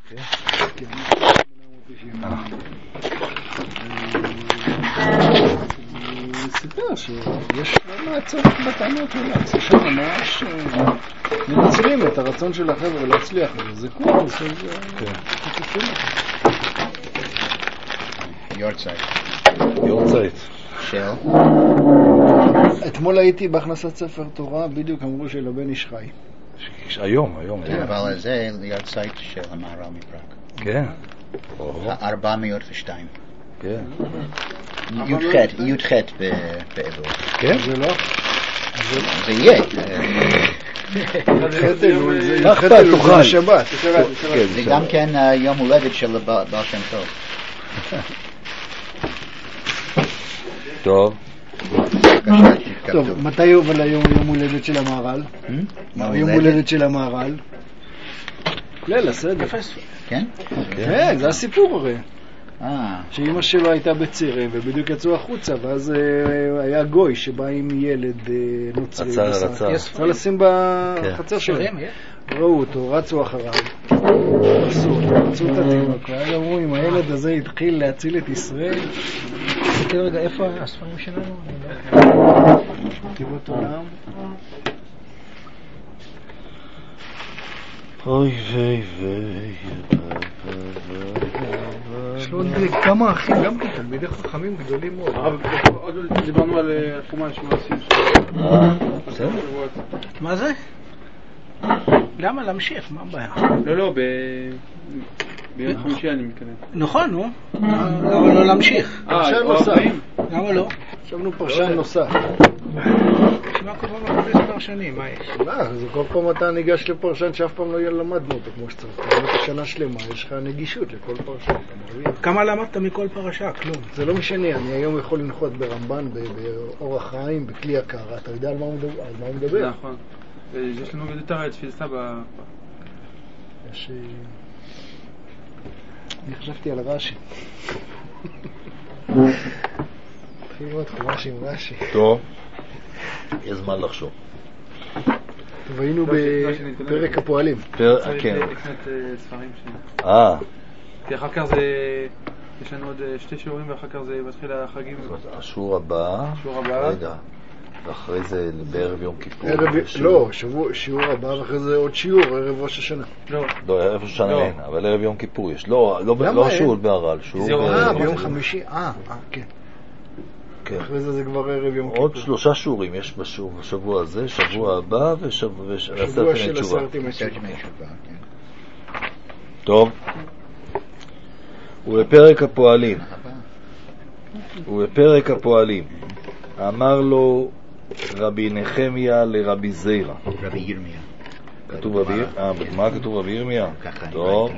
כן. סיפר שיש לא מעצורת בטענות ולעצור שם ממש מנצלים את הרצון של החבר'ה להצליח, זה קורס, יורצייט של? אתמול הייתי בהכנסת ספר תורה, בדיוק אמרו שלבן איש חי. היום. אבל זה יורצייט של המהר"ל מפראג. כן. 402. כן. י"ח באלול. כן? זה לא? זה יהיה. זה חתל, זה השבת. זה גם כן יום הולדת של בעל שם טוב. טוב. טוב, מתי אבל היום יום הולדת של המהר"ל? יום הולדת של המהר"ל? ליל הסדר. כן? כן, זה הסיפור הרי. שאמא שלו הייתה בצירים ובדיוק יצאו החוצה, ואז היה גוי שבא עם ילד נוצרי, רצה לשים בחצר שלהם, ראו אותו, רצו אחריו, רצו את התינוק, ואז אמרו, אם הילד הזה התחיל להציל את ישראל. תראה רגע, איפה הספרים שלנו? כתיבות עולם. אוי ויי יש לו עוד כמה אחים, גם כן, תלמידי חכמים גדולים מאוד. עוד דיברנו על חומה שמעשים. בסדר. מה זה? למה להמשיך? מה הבעיה? לא, ביום חמישי אני מתכוון. נכון, נו. למה לא להמשיך? פרשן נוסף. למה לא? חשבנו פרשן נוסף. מה כל פעם מחפש פרשנים? מה יש? זה כל פעם אתה ניגש לפרשן שאף פעם לא למדנו אותו כמו שצריך. אתה שנה שלמה, יש לך נגישות לכל פרשן. כמה למדת מכל פרשה? כלום. זה לא משנה, אני היום יכול לנחות ברמב"ן, באורח חיים, בכלי הקרא. אתה יודע על מה הוא מדבר? נכון. יש לנו יותר תפיל סבא. אני חשבתי על רש"י. התחיל לראות חומש עם רש"י. טוב, יש זמן לחשוב. טוב, היינו בפרק הפועלים. כן. לקנות ספרים שלי. כי אחר כך יש לנו עוד 2 שיעורים ואחר כך זה מתחיל החגים. השיעור הבא. רגע. ואחרי זה בערב יום כיפור. לא, שיעור הבא ואחרי זה עוד שיעור, ערב ראש השנה. לא, ערב ראש השנה אין, אבל ערב יום כיפור יש. לא שיעור בהר"ל, שיעור ביום חמישי. כן. אחרי זה כבר ערב יום כיפור. עוד 3 שיעורים יש בשבוע הזה, שבוע הבא ושבוע של 10 ימי תשובה. טוב. ובפרק הפועלים אמר לו רבי נחמיה לרבי זירא. רבי ירמיה. כתוב רבי... מה כתוב רבי ירמיה? טוב.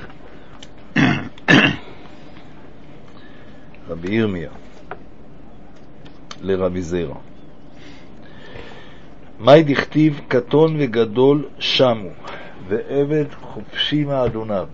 רבי ירמיה לרבי זירא. מאי דכתיב קטון וגדול שמו, ועבד חופשי מאדוניו.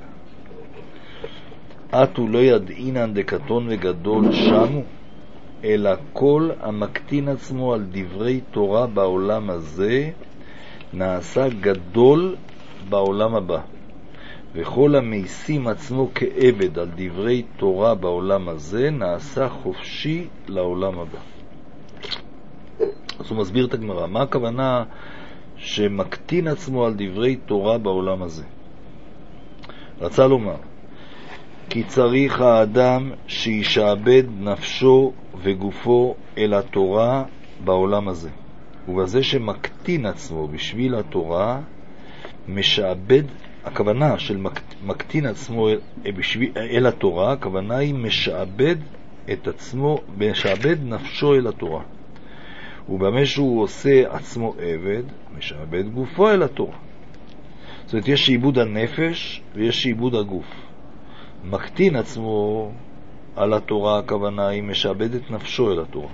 אתו לא ידעינן דקטון וגדול שמו, אלא כל המקטין עצמו על דברי תורה בעולם הזה נעשה גדול בעולם הבא, וכל המיישים עצמו כעבד על דברי תורה בעולם הזה נעשה חופשי לעולם הבא. אז הוא מסביר את הגמרא. מה הכוונה שמקטין עצמו על דברי תורה בעולם הזה? רצה לומר כי צריך האדם שישעבד נפשו וגופו אל התורה בעולם הזה, ובזה שמקטין עצמו בשביל התורה משעבד, הכוונה של מקטין עצמו אל התורה, הכוונה היא משעבד את עצמו, משעבד נפשו אל התורה, ובמה שהוא עושה עצמו עבד משעבד גופו אל התורה. זאת אומרת, יש שעיבוד הנפש ויש שעיבוד הגוף. מקטין עצמו על התורה, הכוונה היא משעבד את נפשו אל התורה,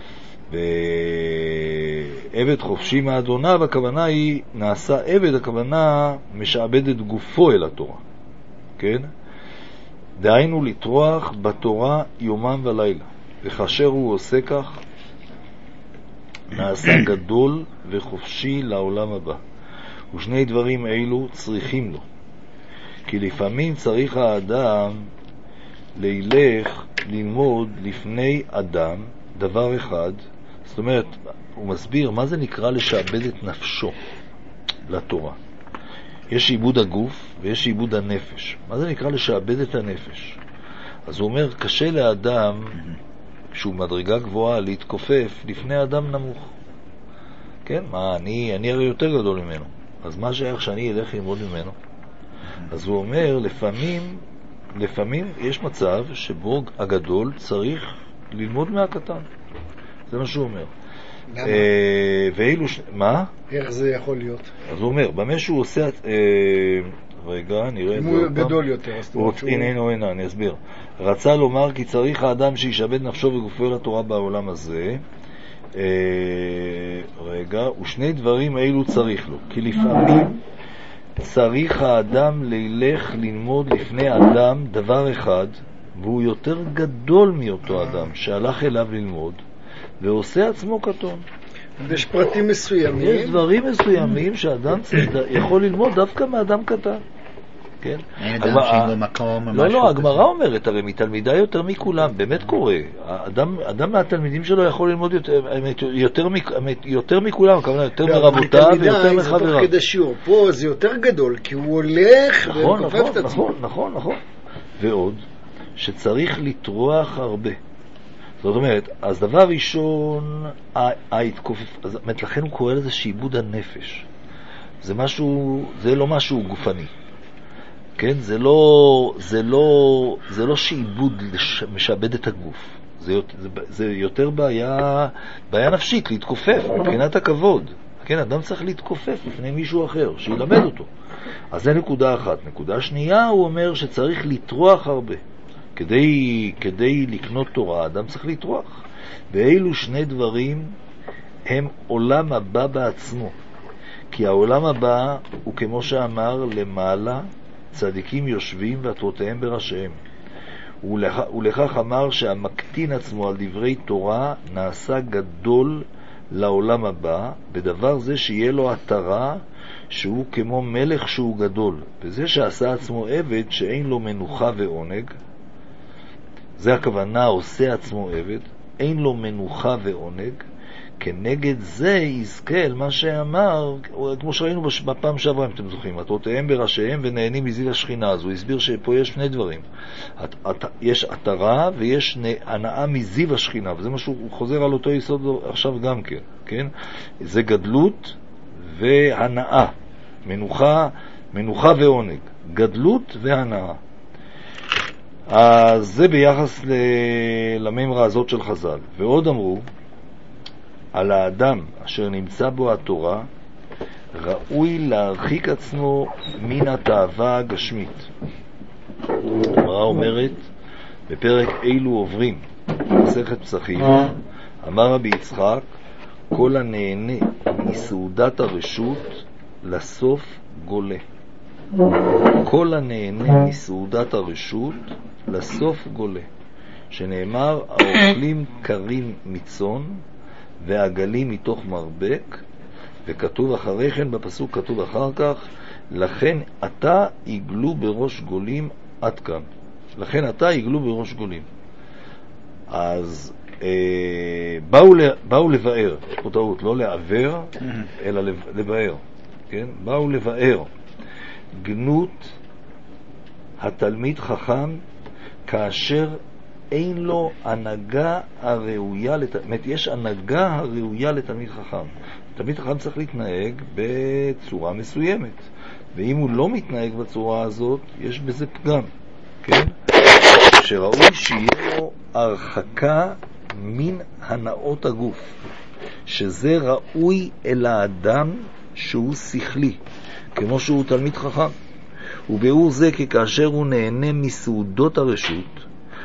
ועבד חופשי מאדוניו, הכוונה היא נעשה עבד, הכוונה משעבד את גופו אל התורה, כן? דהיינו לטרוח בתורה יומם ולילה, וכאשר הוא עושה כך נעשה גדול וחופשי לעולם הבא, ושני דברים אלו צריכים לו, כי לפעמים צריך האדם ללך ללמוד לפני אדם דבר אחד. זאת אומרת, הוא מסביר מה זה נקרא לשעבד את נפשו לתורה. יש עיבוד הגוף ויש עיבוד הנפש. מה זה נקרא לשעבד את הנפש? אז הוא אומר, קשה לאדם שהוא מדרגה גבוהה להתכופף לפני אדם נמוך. כן? מה, אני הרי יותר גדול ממנו. אז מה שייך שאני אלך ללמוד ממנו? אז הוא אומר, לפעמים יש מצב שבו הגדול צריך ללמוד מהקטן. זה מה שהוא אומר. למה? מה? איך זה יכול להיות? אז הוא אומר, במה שהוא עושה... רגע, נראה את זה. אם הוא גדול יותר. הנה, אני אסביר. רצה לומר כי צריך האדם שישעבד נפשו וגופו לתורה בעולם הזה. ושני דברים האלו צריך לו. כי לפעמים צריך האדם ללך ללמוד לפני אדם דבר אחד, והוא יותר גדול מאותו אדם שהלך אליו ללמוד, ועושה עצמו קטון. יש פרטים מסוימים. יש דברים מסוימים שאדם יכול ללמוד דווקא מאדם קטן. כן? אין אדם שאין לו מקום. לא, הגמרא אומרת, הרי מתלמידה יותר מכולם, באמת קורה. אדם מהתלמידים שלו יכול ללמוד יותר מכולם, הכוונה יותר מרבותיו ויותר מחבריו. זה תוך כדי שיעור. פה זה יותר גדול, כי הוא הולך ומכופף את עצמו. נכון. ועוד, שצריך לטרוח הרבה. זאת אומרת, אז דבר ראשון, לכן הוא קורא לזה שעיבוד הנפש. זה לא משהו גופני. כן? זה לא שעיבוד משעבד את הגוף. זה יותר בעיה נפשית, להתכופף, מבחינת הכבוד. כן? אדם צריך להתכופף לפני מישהו אחר, שילמד אותו. אז זה נקודה אחת. נקודה שנייה, הוא אומר שצריך לטרוח הרבה. כדי לקנות תורה, אדם צריך לטרוח. ואילו שני דברים הם עולם הבא בעצמו. כי העולם הבא הוא כמו שאמר למעלה, צדיקים יושבים ועטרותיהם בראשיהם. ולכך אמר שהמקטין עצמו על דברי תורה נעשה גדול לעולם הבא, בדבר זה שיהיה לו עטרה שהוא כמו מלך שהוא גדול. וזה שעשה עצמו עבד שאין לו מנוחה ועונג, זה הכוונה, עושה עצמו עבד, אין לו מנוחה ועונג, כנגד זה יזכה אל מה שאמר, כמו שראינו בפעם שעברה, אם אתם זוכרים, עטרותיהם בראשיהם ונהנים מזיו השכינה. אז הוא הסביר שפה יש שני דברים, יש עטרה ויש הנאה מזיו השכינה, וזה משהו, הוא חוזר על אותו יסוד עכשיו גם כן, כן? זה גדלות והנאה, מנוחה ועונג, גדלות והנאה. אז זה ביחס לממרה הזאת של חז"ל. ועוד אמרו, על האדם אשר נמצא בו התורה, ראוי להרחיק עצמו מן התאווה הגשמית. הגמרא אומרת, בפרק אילו עוברים, מסכת פסחים, אמר רבי יצחק, כל הנהנה מסעודת הרשות לסוף גולה. כל הנהנה מסעודת הרשות לסוף גולה, שנאמר, האוכלים קרים מצון והגלים מתוך מרבק, וכתוב אחרי כן בפסוק, כתוב אחר כך, לכן אתה יגלו בראש גולים עד כאן. לכן אתה יגלו בראש גולים. אז באו לבאר, יש פה טעות, לא לעבר, אלא לבאר. כן? באו לבאר גנות התלמיד חכם כאשר אין לו הנהגה הראויה, יש הנהגה הראויה לתלמיד חכם. תלמיד חכם צריך להתנהג בצורה מסוימת, ואם הוא לא מתנהג בצורה הזאת, יש בזה פגם, כן? שראוי שיהיה לו הרחקה מן הנאות הגוף, שזה ראוי אל האדם שהוא שכלי, כמו שהוא תלמיד חכם. וביאור זה כי כאשר הוא נהנה מסעודות הרשות,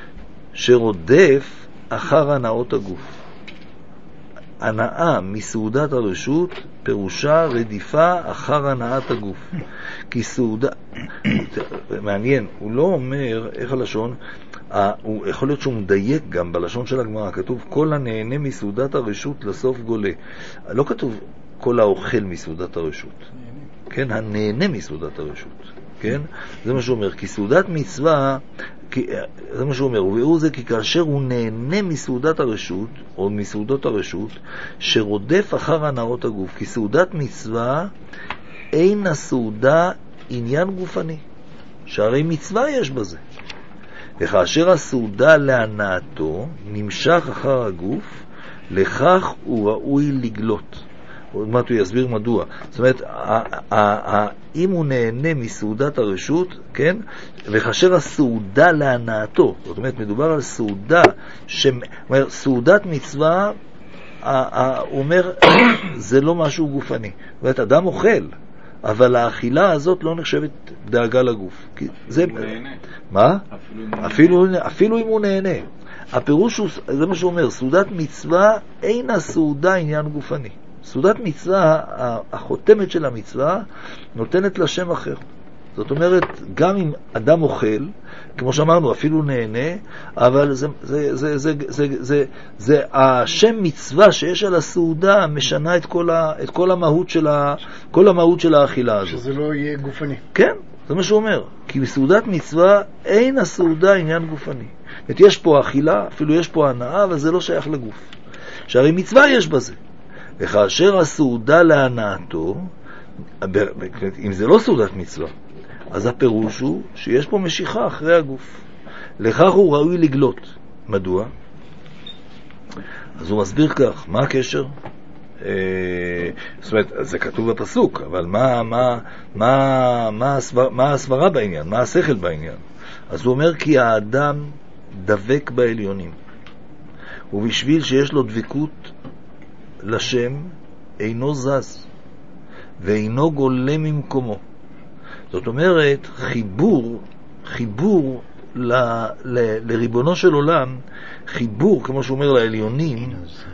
שרודף אחר הנאות הגוף. הנאה מסעודת הרשות פירושה רדיפה אחר הנאת הגוף. כי סעודה, מעניין, הוא לא אומר איך הלשון, הוא יכול להיות שהוא מדייק גם בלשון של הגמרא, כתוב כל הנהנה מסעודת הרשות לסוף גולה. לא כתוב כל האוכל מסעודת הרשות, כן, הנהנה מסעודת הרשות. כן? זה מה שהוא אומר, כי סעודת מצווה, זה מה שהוא אומר, והוא זה כי כאשר הוא נהנה מסעודת הרשות, או מסעודות הרשות, שרודף אחר הנאות הגוף, כי סעודת מצווה אין הסעודה עניין גופני, שהרי מצווה יש בזה. וכאשר הסעודה להנאתו נמשך אחר הגוף, לכך הוא ראוי לגלות. עוד מעט הוא יסביר מדוע. זאת אומרת, אם הוא נהנה מסעודת הרשות, כן? וכאשר הסעודה להנאתו, זאת אומרת, מדובר על סעודה, סעודת מצווה, הוא אומר, זה לא משהו גופני. זאת אומרת, אדם אוכל, אבל האכילה הזאת לא נחשבת דאגה לגוף. זה, מה? אפילו אם הוא נהנה. הפירוש הוא, זה מה שהוא אומר, סעודת מצווה אין הסעודה עניין גופני. סעודת מצווה, החותמת של המצווה, נותנת לה שם אחר. זאת אומרת, גם אם אדם אוכל, כמו שאמרנו, אפילו נהנה, אבל זה השם מצווה שיש על הסעודה משנה את כל המהות של האכילה הזאת. שזה לא יהיה גופני. כן, זה מה שהוא אומר. כי בסעודת מצווה אין הסעודה עניין גופני. יש פה אכילה, אפילו יש פה הנאה, אבל זה לא שייך לגוף. שהרי מצווה יש בזה. וכאשר הסעודה להנאתו, אם זה לא סעודת מצווה, אז הפירוש הוא שיש פה משיכה אחרי הגוף. לכך הוא ראוי לגלות. מדוע? אז הוא מסביר כך, מה הקשר? זאת אומרת, זה כתוב בפסוק, אבל מה הסברה בעניין? מה השכל בעניין? אז הוא אומר כי האדם דבק בעליונים, ובשביל שיש לו דבקות לשם אינו זז ואינו גולה ממקומו. זאת אומרת, חיבור לריבונו של עולם, חיבור, כמו שהוא אומר, לעליונים,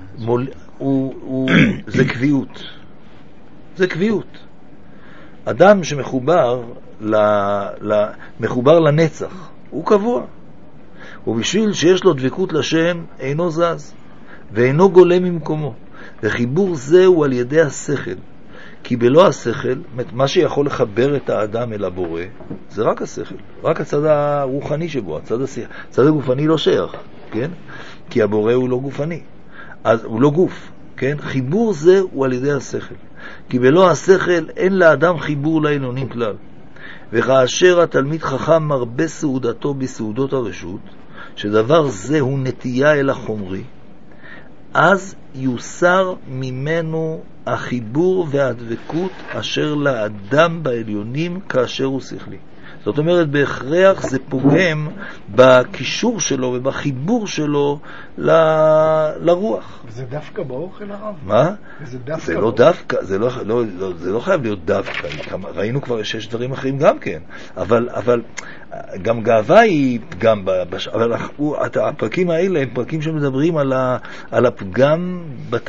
זה קביעות. זה קביעות. אדם שמחובר מחובר לנצח, הוא קבוע. ובשביל שיש לו דבקות לשם, אינו זז ואינו גולה ממקומו. וחיבור זה הוא על ידי השכל. כי בלא השכל, מה שיכול לחבר את האדם אל הבורא, זה רק השכל, רק הצד הרוחני שבו, הצד הגופני לא שייך, כן? כי הבורא הוא לא גופני, אז הוא לא גוף, כן? חיבור זה הוא על ידי השכל. כי בלא השכל אין לאדם חיבור לעליונים כלל. וכאשר התלמיד חכם מרבה סעודתו בסעודות הרשות, שדבר זה הוא נטייה אל החומרי, אז יוסר ממנו החיבור והדבקות אשר לאדם בעליונים כאשר הוא שכלי. זאת אומרת, בהכרח זה פוגם בקישור שלו ובחיבור שלו לרוח. זה דווקא באוכל הרב? מה? זה לא דווקא, זה לא חייב להיות דווקא. ראינו כבר שיש דברים אחרים גם כן. אבל גם גאווה היא פגם, אבל הפרקים האלה הם פרקים שמדברים על הפגם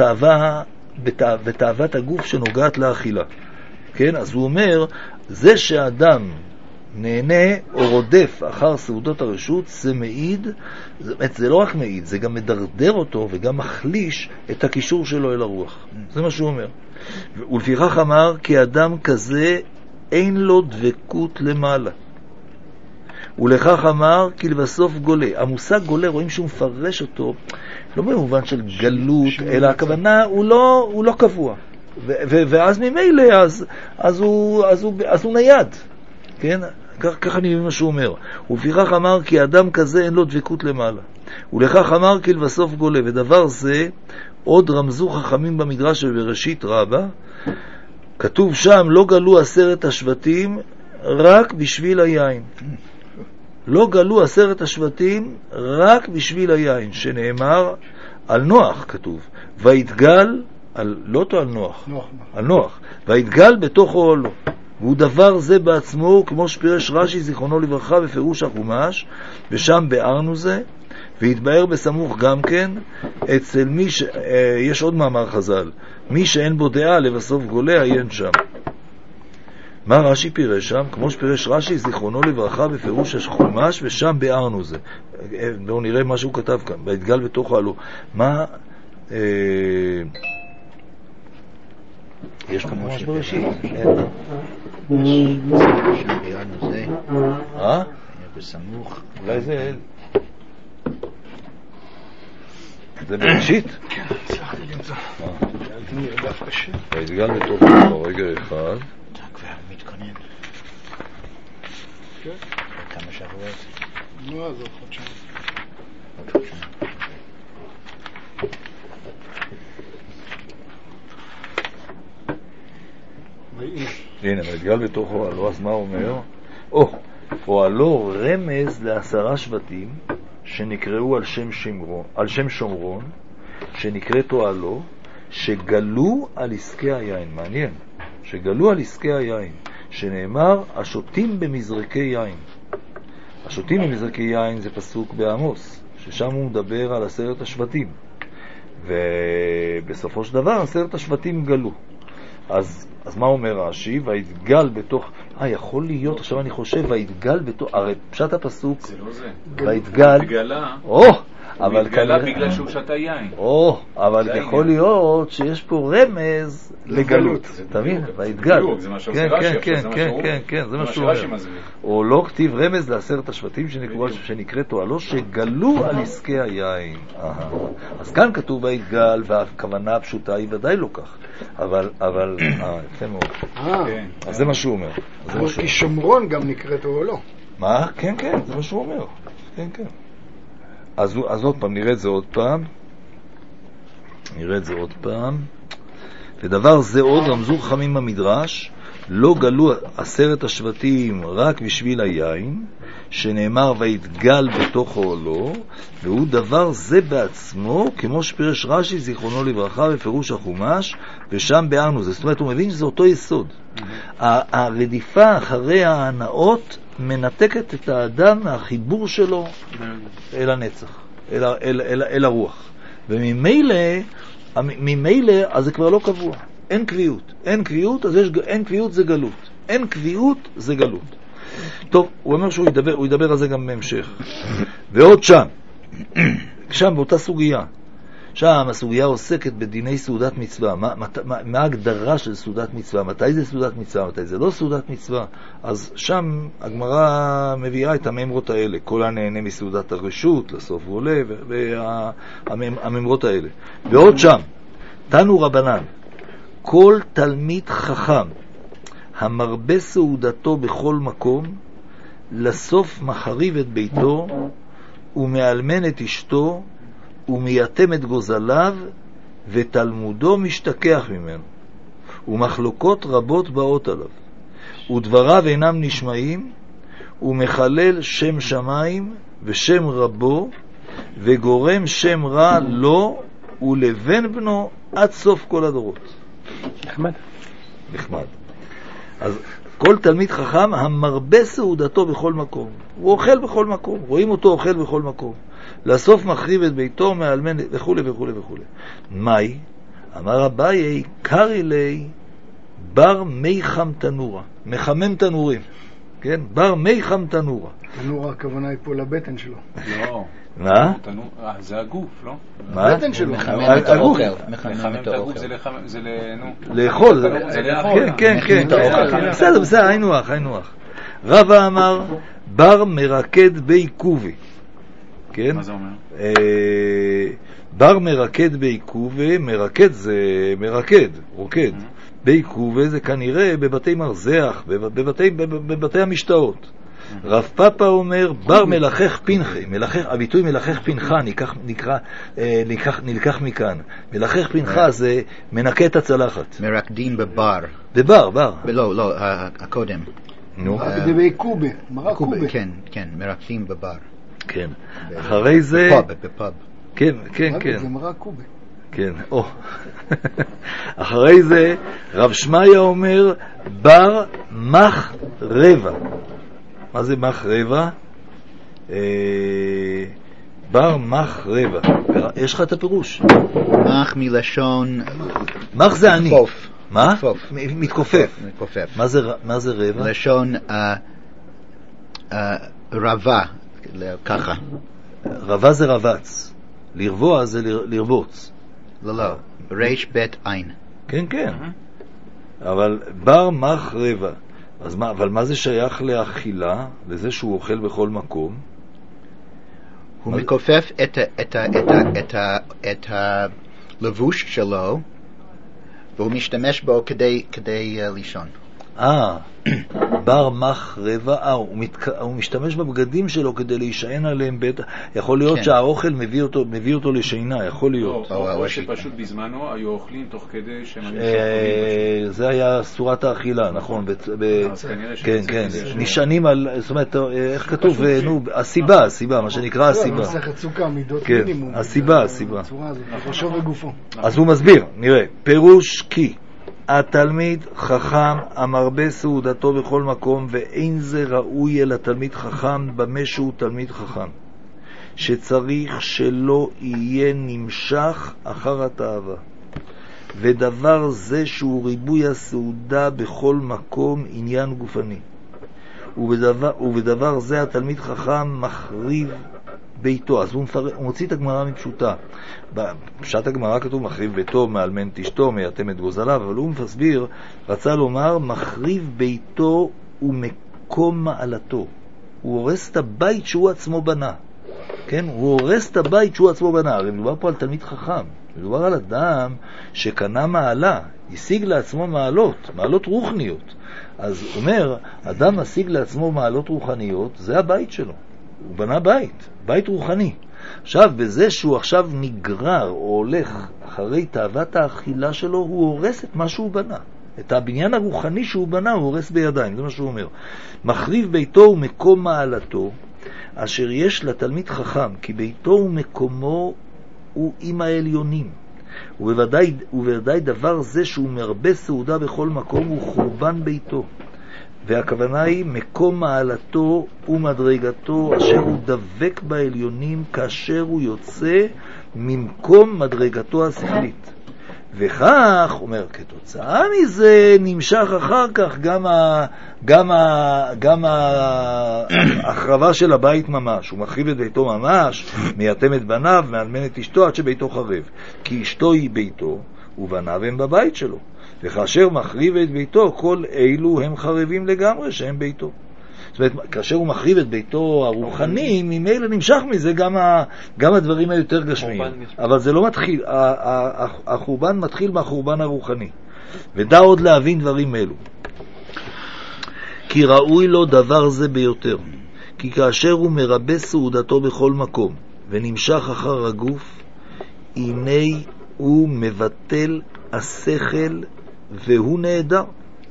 בתאוות הגוף שנוגעת לאכילה. כן? אז הוא אומר, זה שהאדם נהנה או רודף אחר סעודות הרשות, זה מעיד, זה לא רק מעיד, זה גם מדרדר אותו וגם מחליש את הקישור שלו אל הרוח. זה מה שהוא אומר. ולפיכך אמר, כי אדם כזה אין לו דבקות למעלה. ולכך אמר, כי לבסוף גולה. המושג גולה, רואים שהוא מפרש אותו, לא במובן של גלות, אלא הכוונה הוא לא קבוע. ואז ממילא, אז הוא נייד. כן? ככה אני מבין מה שהוא אומר. ולפיכך אמר, כי אדם כזה אין לו דבקות למעלה. ולכך אמר, כי לבסוף גולה. ודבר זה, עוד רמזו חכמים במדרש בראשית רבה, כתוב שם, לא גלו 10 השבטים רק בשביל היין. לא גלו 10 השבטים רק בשביל היין, שנאמר על נוח כתוב, ויתגל, לא על נוח, על נוח, ויתגל בתוך אוהלו. והוא דבר זה בעצמו, כמו שפירש רש"י זיכרונו לברכה בפירוש החומש, ושם בארנו זה, והתבאר בסמוך גם כן, אצל מי יש עוד מאמר חז"ל, מי שאין בו דעה לבסוף גולה, עיין שם. מה רש"י פירש שם? כמו שפירש רש"י זיכרונו לברכה בפירוש החומש, ושם בארנו זה. בואו נראה מה שהוא כתב כאן, והתגל בתוך אוהלו. מה... יש כאן משהו בראשית. שם ביארנו זה. בסמוך. אולי זה... זה בראשית? כן, הצלחתי למצוא. דף קשה. ויתגל בתוך רגע אחד. אתה כבר מתכונן. כן. כמה שבועות? נו, אז עוד חודשיים. הנה, ויתגל בתוך אוהלו, אז מה אומר? אוהלו רמז ל10 שבטים שנקראו על שם שומרון, שנקראת אוהלו, שגלו על עסקי היין. מעניין, שגלו על עסקי היין, שנאמר השותים במזרקי יין. השותים במזרקי יין זה פסוק בעמוס, ששם הוא מדבר על 10 השבטים, ובסופו של דבר 10 השבטים גלו. אז מה אומר רש"י? ויתגל בתוך... יכול להיות, עכשיו אני חושב, ויתגל בתוך... הרי פשט הפסוק... זה לא זה. ויתגל... התגלה. אבל הוא התגלה בגלל שהוא שתה יין. אבל יכול להיות שיש פה רמז לגלות. תבין? ויתגל. זה מה שעושה רש"י. כן, זה מה שהוא אומר. או לא כתיב רמז ל10 השבטים שנקראת אוהלו, שגלו על עסקי היין. אז כאן כתוב ויתגל, והכוונה הפשוטה היא ודאי לא כך. אבל, יפה מאוד. אז זה מה שהוא אומר. כי שומרון גם נקראת אוהלו. מה? כן, זה מה שהוא אומר. כן. אז עוד פעם, נראה את זה עוד פעם. ודבר זה עוד רמזו חכמים במדרש, לא גלו 10 השבטים רק בשביל היין, שנאמר ויתגל בתוך אוהלו, והוא דבר זה בעצמו, כמו שפירש רש"י זיכרונו לברכה בפירוש החומש, ושם ביארנו זה. זאת אומרת, הוא מבין שזה אותו יסוד. הרדיפה אחרי ההנאות מנתקת את האדם מהחיבור שלו אל הנצח, אל הרוח. וממילא אז זה כבר לא קבוע. אין קביעות, אז אין קביעות זה גלות. אין קביעות זה גלות. טוב, הוא אומר שהוא ידבר על זה גם בהמשך. ועוד שם באותה סוגיה. שם הסוגיה עוסקת בדיני סעודת מצווה. מה ההגדרה של סעודת מצווה? מתי זה סעודת מצווה? מתי זה לא סעודת מצווה? אז שם הגמרא מביאה את הממרות האלה. כל הנהנה מסעודת הרשות, לסוף ועולה, והממרות האלה. ועוד שם, תנו רבנן, כל תלמיד חכם המרבה סעודתו בכל מקום, לסוף מחריב את ביתו, ומאלמן את אשתו, ומייתם את גוזליו, ותלמודו משתכח ממנו, ומחלוקות רבות באות עליו, ודבריו אינם נשמעים, ומחלל שם שמיים ושם רבו, וגורם שם רע לו ולבן בנו עד סוף כל הדורות. נחמד. אז כל תלמיד חכם המרבה סעודתו בכל מקום, הוא אוכל בכל מקום, רואים אותו אוכל בכל מקום, לסוף מחריב את ביתו, מאלמן וכו' וכו' וכו'. מאי? אמר אביי, קרי לי בר מי חם תנורה, מחמם תנורים, כן? בר מי חם תנורה. תנורה הכוונה היא פה לבטן שלו. לא. מה? זה הגוף, לא? מה? הבטן שלו. מחמם את האוכל. לחמם את הגוף זה לאכול. כן. בסדר, היינו הך. רבא אמר, בר מרקד בי קובי. כן? מה זה אומר? בר מרקד בי קובי, מרקד זה מרקד, רוקד. בי קובי זה כנראה בבתי מרזח, בבתי המשתאות. רב פאפה אומר, בר מלחך פינחה, הביטוי מלחך פינחה נלקח מכאן. מלחך פינחה זה מנקה את הצלחת. מרקדים בבר. בבר. לא, הקודם. נו. זה בקובה, מרק קובה. כן, מרקדים בבר. כן. אחרי זה... בפאב. כן. זה מרק קובה. כן, אחרי זה רב שמעיה אומר, בר מח רבע. מה זה מח רבע? בר מח רבע. יש לך את הפירוש? מח מלשון... מח זה אני. מה? מתכופף. מה זה רבע? לשון רבה, ככה. רבה זה רבץ. לרבוע זה לרבוץ. לא, רש בית עין. כן. אבל בר מח רבע. אז מה, אבל מה זה שייך לאכילה, לזה שהוא אוכל בכל מקום? הוא מכופף את הלבוש שלו, והוא משתמש בו כדי לישון. בר מח רבע, הוא משתמש בבגדים שלו כדי להישען עליהם יכול להיות שהאוכל מביא אותו לשינה, יכול להיות. או שפשוט בזמנו היו אוכלים תוך כדי שהם זה היה צורת האכילה, נכון. כן, כן, נשענים על, זאת אומרת, איך כתוב, הסיבה, מה שנקרא הסיבה. מסכת סוכה, מידות מינימום. הסיבה. הצורה הזאת, ראשו וגופו. אז הוא מסביר, נראה, פירוש כי התלמיד חכם המרבה סעודתו בכל מקום, ואין זה ראוי אל התלמיד חכם במה שהוא תלמיד חכם, שצריך שלא יהיה נמשך אחר התאווה, ודבר זה שהוא ריבוי הסעודה בכל מקום עניין גופני, ובדבר זה התלמיד חכם מחריב ביתו. אז הוא מוציא את הגמרא מפשוטה. בפשט הגמרא כתוב מחריב ביתו, מאלמן את אשתו, מייתם את גוזליו, אבל הוא מסביר, רצה לומר מחריב ביתו ומקום מעלתו. הוא הורס את הבית שהוא עצמו בנה. כן? הוא הורס את הבית שהוא עצמו בנה. הרי מדובר פה על תלמיד חכם. מדובר על אדם שקנה מעלה, השיג לעצמו מעלות רוחניות. אז אומר, אדם משיג לעצמו מעלות רוחניות, זה הבית שלו. הוא בנה בית רוחני. עכשיו, בזה שהוא עכשיו נגרר או הולך אחרי תאוות האכילה שלו, הוא הורס את מה שהוא בנה. את הבניין הרוחני שהוא בנה הוא הורס בידיים, זה מה שהוא אומר. מחריב ביתו ומקום מעלתו, אשר יש לתלמיד חכם, כי ביתו ומקומו הוא עם העליונים. ובוודאי דבר זה שהוא מרבה סעודה בכל מקום הוא חורבן ביתו. והכוונה היא מקום מעלתו ומדרגתו אשר הוא דבק בעליונים כאשר הוא יוצא ממקום מדרגתו השכלית. וכך, אומר, כתוצאה מזה נמשך אחר כך גם ההחרבה של הבית ממש. הוא מחריב את ביתו ממש, מייתם את בניו, מאלמן את אשתו עד שביתו חרב. כי אשתו היא ביתו ובניו הם בבית שלו. וכאשר מחריב את ביתו, כל אלו הם חרבים לגמרי שהם ביתו. זאת אומרת, כאשר הוא מחריב את ביתו הרוחני, ממילא נמשך מזה גם הדברים היותר גשמיים. אבל זה לא מתחיל, החורבן מתחיל מהחורבן הרוחני. ודע עוד להבין דברים אלו. כי ראוי לו דבר זה ביותר. כי כאשר הוא מרבה סעודתו בכל מקום, ונמשך אחר הגוף, הנה הוא מבטל השכל והוא נהדר.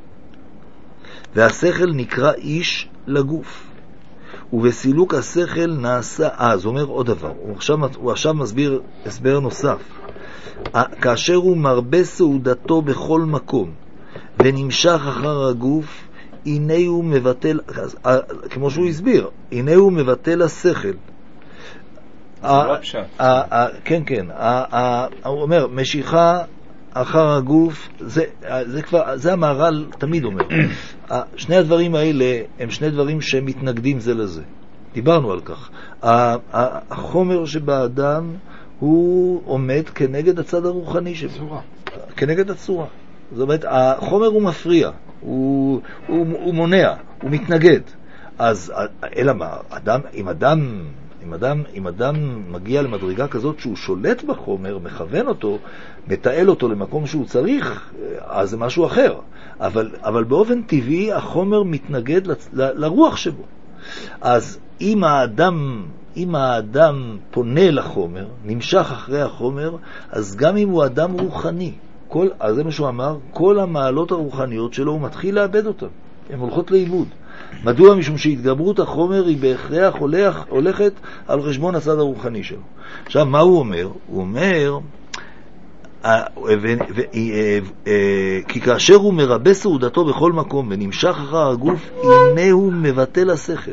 והשכל נקרא איש לגוף. ובסילוק השכל נעשה, זה אומר עוד דבר. הוא עכשיו מסביר הסבר נוסף. כאשר הוא מרבה סעודתו בכל מקום ונמשך אחר הגוף, הנה הוא מבטל, כמו שהוא הסביר, הנה הוא מבטל השכל. כן, כן. הוא אומר, משיכה אחר הגוף, זה המהר"ל תמיד אומר. שני הדברים האלה הם שני דברים שמתנגדים זה לזה. דיברנו על כך. החומר שבאדם הוא עומד כנגד הצד הרוחני שבו. כנגד הצורה. זאת אומרת, החומר הוא מפריע, הוא מונע, הוא מתנגד. אז אלא מה, אם אדם מגיע למדרגה כזאת שהוא שולט בחומר, מכוון אותו, מתעל אותו למקום שהוא צריך, אז זה משהו אחר. אבל באופן טבעי החומר מתנגד לרוח שבו. אז אם האדם פונה לחומר, נמשך אחרי החומר, אז גם אם הוא אדם רוחני, אז זה מה שהוא אמר, כל המעלות הרוחניות שלו הוא מתחיל לאבד אותן. הן הולכות לאיבוד. מדוע? משום שהתגברות החומר היא בהכרח הולכת על חשבון הצד הרוחני שלו. עכשיו, מה הוא אומר? הוא אומר, כי כאשר הוא מרבה סעודתו בכל מקום ונמשך אחר הגוף, הנה הוא מבטל השכל.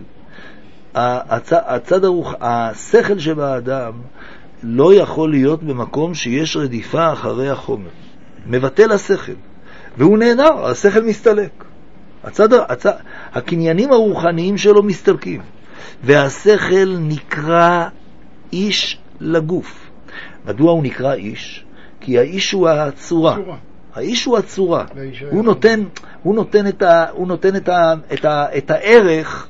השכל שבאדם לא יכול להיות במקום שיש רדיפה אחרי החומר. מבטל השכל. והוא נהנר, השכל מסתלק. הקניינים הרוחניים שלו מסתלקים. והשכל נקרא איש לגוף. מדוע הוא נקרא איש? כי האיש הוא הצורה. האיש הוא הצורה. הוא נותן את הערך,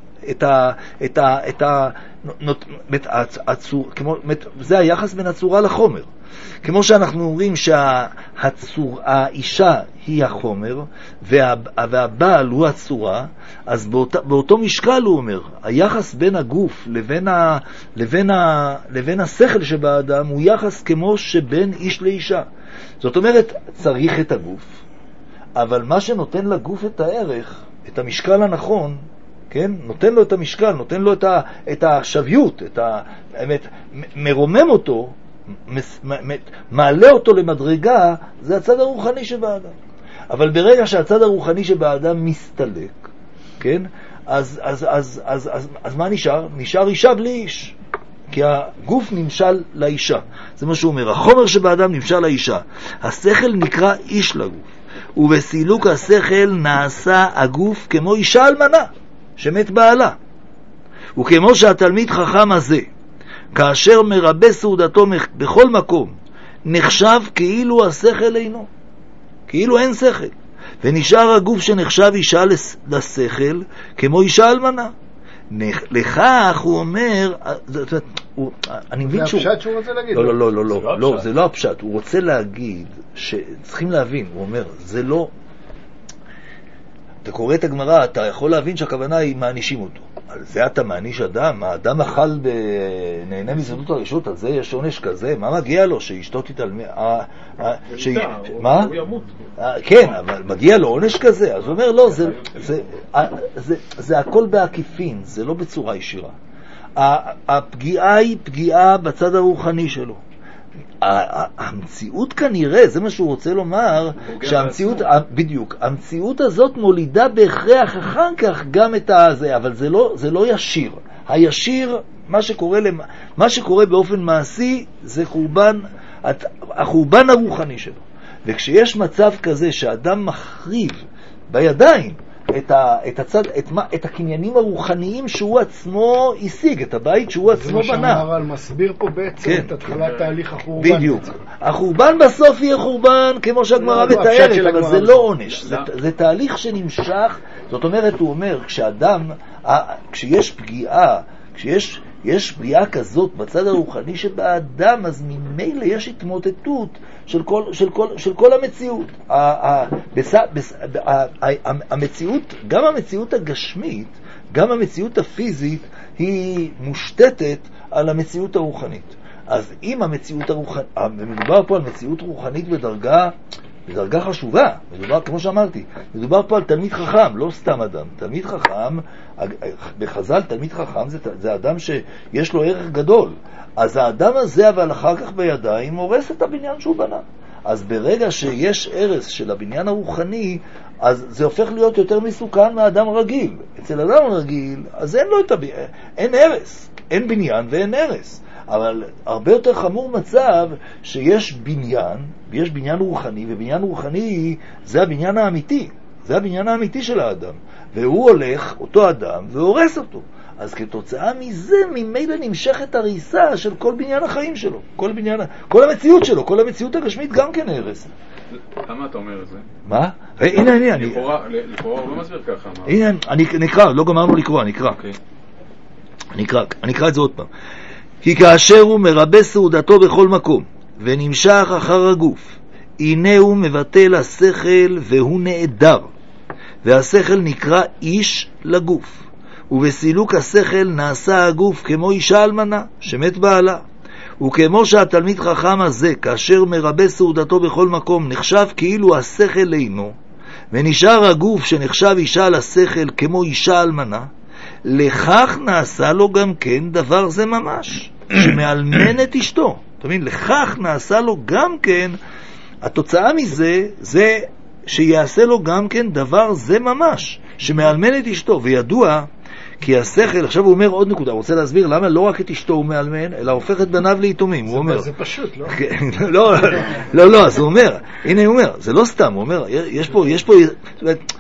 זה היחס בין הצורה לחומר. כמו שאנחנו אומרים שהאישה היא החומר והבעל הוא הצורה, אז באותו משקל הוא אומר, היחס בין הגוף לבין השכל שבאדם הוא יחס כמו שבין איש לאישה. זאת אומרת, צריך את הגוף, אבל מה שנותן לגוף את הערך, את המשקל הנכון, כן? נותן לו את המשקל, נותן לו את השוויות, מרומם אותו, מעלה אותו למדרגה, זה הצד הרוחני שבאדם. אבל ברגע שהצד הרוחני שבאדם מסתלק, כן? אז מה נשאר? נשאר אישה בלי איש. כי הגוף נמשל לאישה. זה מה שהוא אומר. החומר שבאדם נמשל לאישה. השכל נקרא איש לגוף. ובסילוק השכל נעשה הגוף כמו אישה אלמנה, שמת בעלה. וכמו שהתלמיד חכם הזה, כאשר מרבה סעודתו בכל מקום, נחשב כאילו השכל אינו. כאילו אין שכל. ונשאר הגוף שנחשב אישה לשכל, כמו אישה אלמנה. לכך הוא אומר, אני מבין שהוא... זה הפשט שהוא רוצה להגיד? לא, זה לא הפשט. הוא רוצה להגיד שצריכים להבין, הוא אומר, זה לא... אתה קורא את הגמרא, אתה יכול להבין שהכוונה היא מענישים אותו. על זה אתה מעניש אדם? האדם אכל נהנה מזונות הרשות, על זה יש עונש כזה? מה מגיע לו? שאשתו תתעלמי... מה? הוא ימות. כן, אבל מגיע לו עונש כזה? אז הוא אומר, לא, זה הכל בעקיפין, זה לא בצורה ישירה. הפגיעה היא פגיעה בצד הרוחני שלו. המציאות כנראה, זה מה שהוא רוצה לומר, שהמציאות, בדיוק, המציאות הזאת מולידה בהכרח אחר כך גם את הזה, אבל זה לא ישיר. הישיר, מה שקורה באופן מעשי, זה החורבן הרוחני שלו. וכשיש מצב כזה שאדם מחריב בידיים את הקניינים הרוחניים שהוא עצמו השיג, את הבית שהוא עצמו בנה. זה מה שהמהר"ל מסביר פה בעצם את התחלת תהליך החורבן. בדיוק. החורבן בסוף יהיה חורבן כמו שהגמרא מתארת, אבל זה לא עונש. זה תהליך שנמשך. זאת אומרת, הוא אומר, כשיש פגיעה, יש פגיעה כזאת בצד הרוחני שבאדם, אז ממילא יש התמוטטות של כל המציאות. המציאות, גם המציאות הגשמית, גם המציאות הפיזית, היא מושתתת על המציאות הרוחנית. אז אם המציאות הרוחנית, מדובר פה על מציאות רוחנית בדרגה חשובה, מדובר, כמו שאמרתי, מדובר פה על תלמיד חכם, לא סתם אדם. תלמיד חכם, בחז"ל תלמיד חכם זה אדם שיש לו ערך גדול. אז האדם הזה, אבל אחר כך בידיים, הורס את הבניין שהוא בנה. אז ברגע שיש ערס של הבניין הרוחני, אז זה הופך להיות יותר מסוכן מהאדם רגיל. אצל אדם רגיל, אז אין ערס, אין בניין ואין ערס. אבל הרבה יותר חמור מצב שיש בניין, ויש בניין רוחני, ובניין רוחני זה הבניין האמיתי, זה הבניין האמיתי של האדם. והוא הולך, אותו אדם, והורס אותו. אז כתוצאה מזה, ממילא נמשכת הריסה של כל בניין החיים שלו, כל המציאות שלו, כל המציאות הגשמית גם כן הרס. למה אתה אומר את זה? מה? הנה, לכאורה הוא לא מסביר ככה. הנה, אני נקרא, לא גמרנו לקרוא, אני אקרא את זה עוד פעם. כי כאשר הוא מרבה סעודתו בכל מקום, ונמשך אחר הגוף, הנה הוא מבטל השכל והוא נעדר, והשכל נקרא איש לגוף. ובסילוק השכל נעשה הגוף כמו אישה אלמנה שמת בעלה. וכמו שהתלמיד חכם הזה, כאשר מרבה סעודתו בכל מקום, נחשב כאילו השכל אינו, ונשאר הגוף שנחשב אישה לשכל כמו אישה אלמנה, לכך נעשה לו גם כן דבר זה ממש, שמאלמן את אשתו. אתה מבין? לכך נעשה לו גם כן, התוצאה מזה, זה שיעשה לו גם כן דבר זה ממש, שמאלמן את אשתו. וידוע כי השכל, עכשיו הוא אומר עוד נקודה, הוא רוצה להסביר למה לא רק את אשתו הוא מאלמן, אלא הופך את בניו ליתומים. הוא אומר, זה פשוט, לא? לא, אז הוא אומר, הנה הוא אומר, זה לא סתם, הוא אומר, יש פה,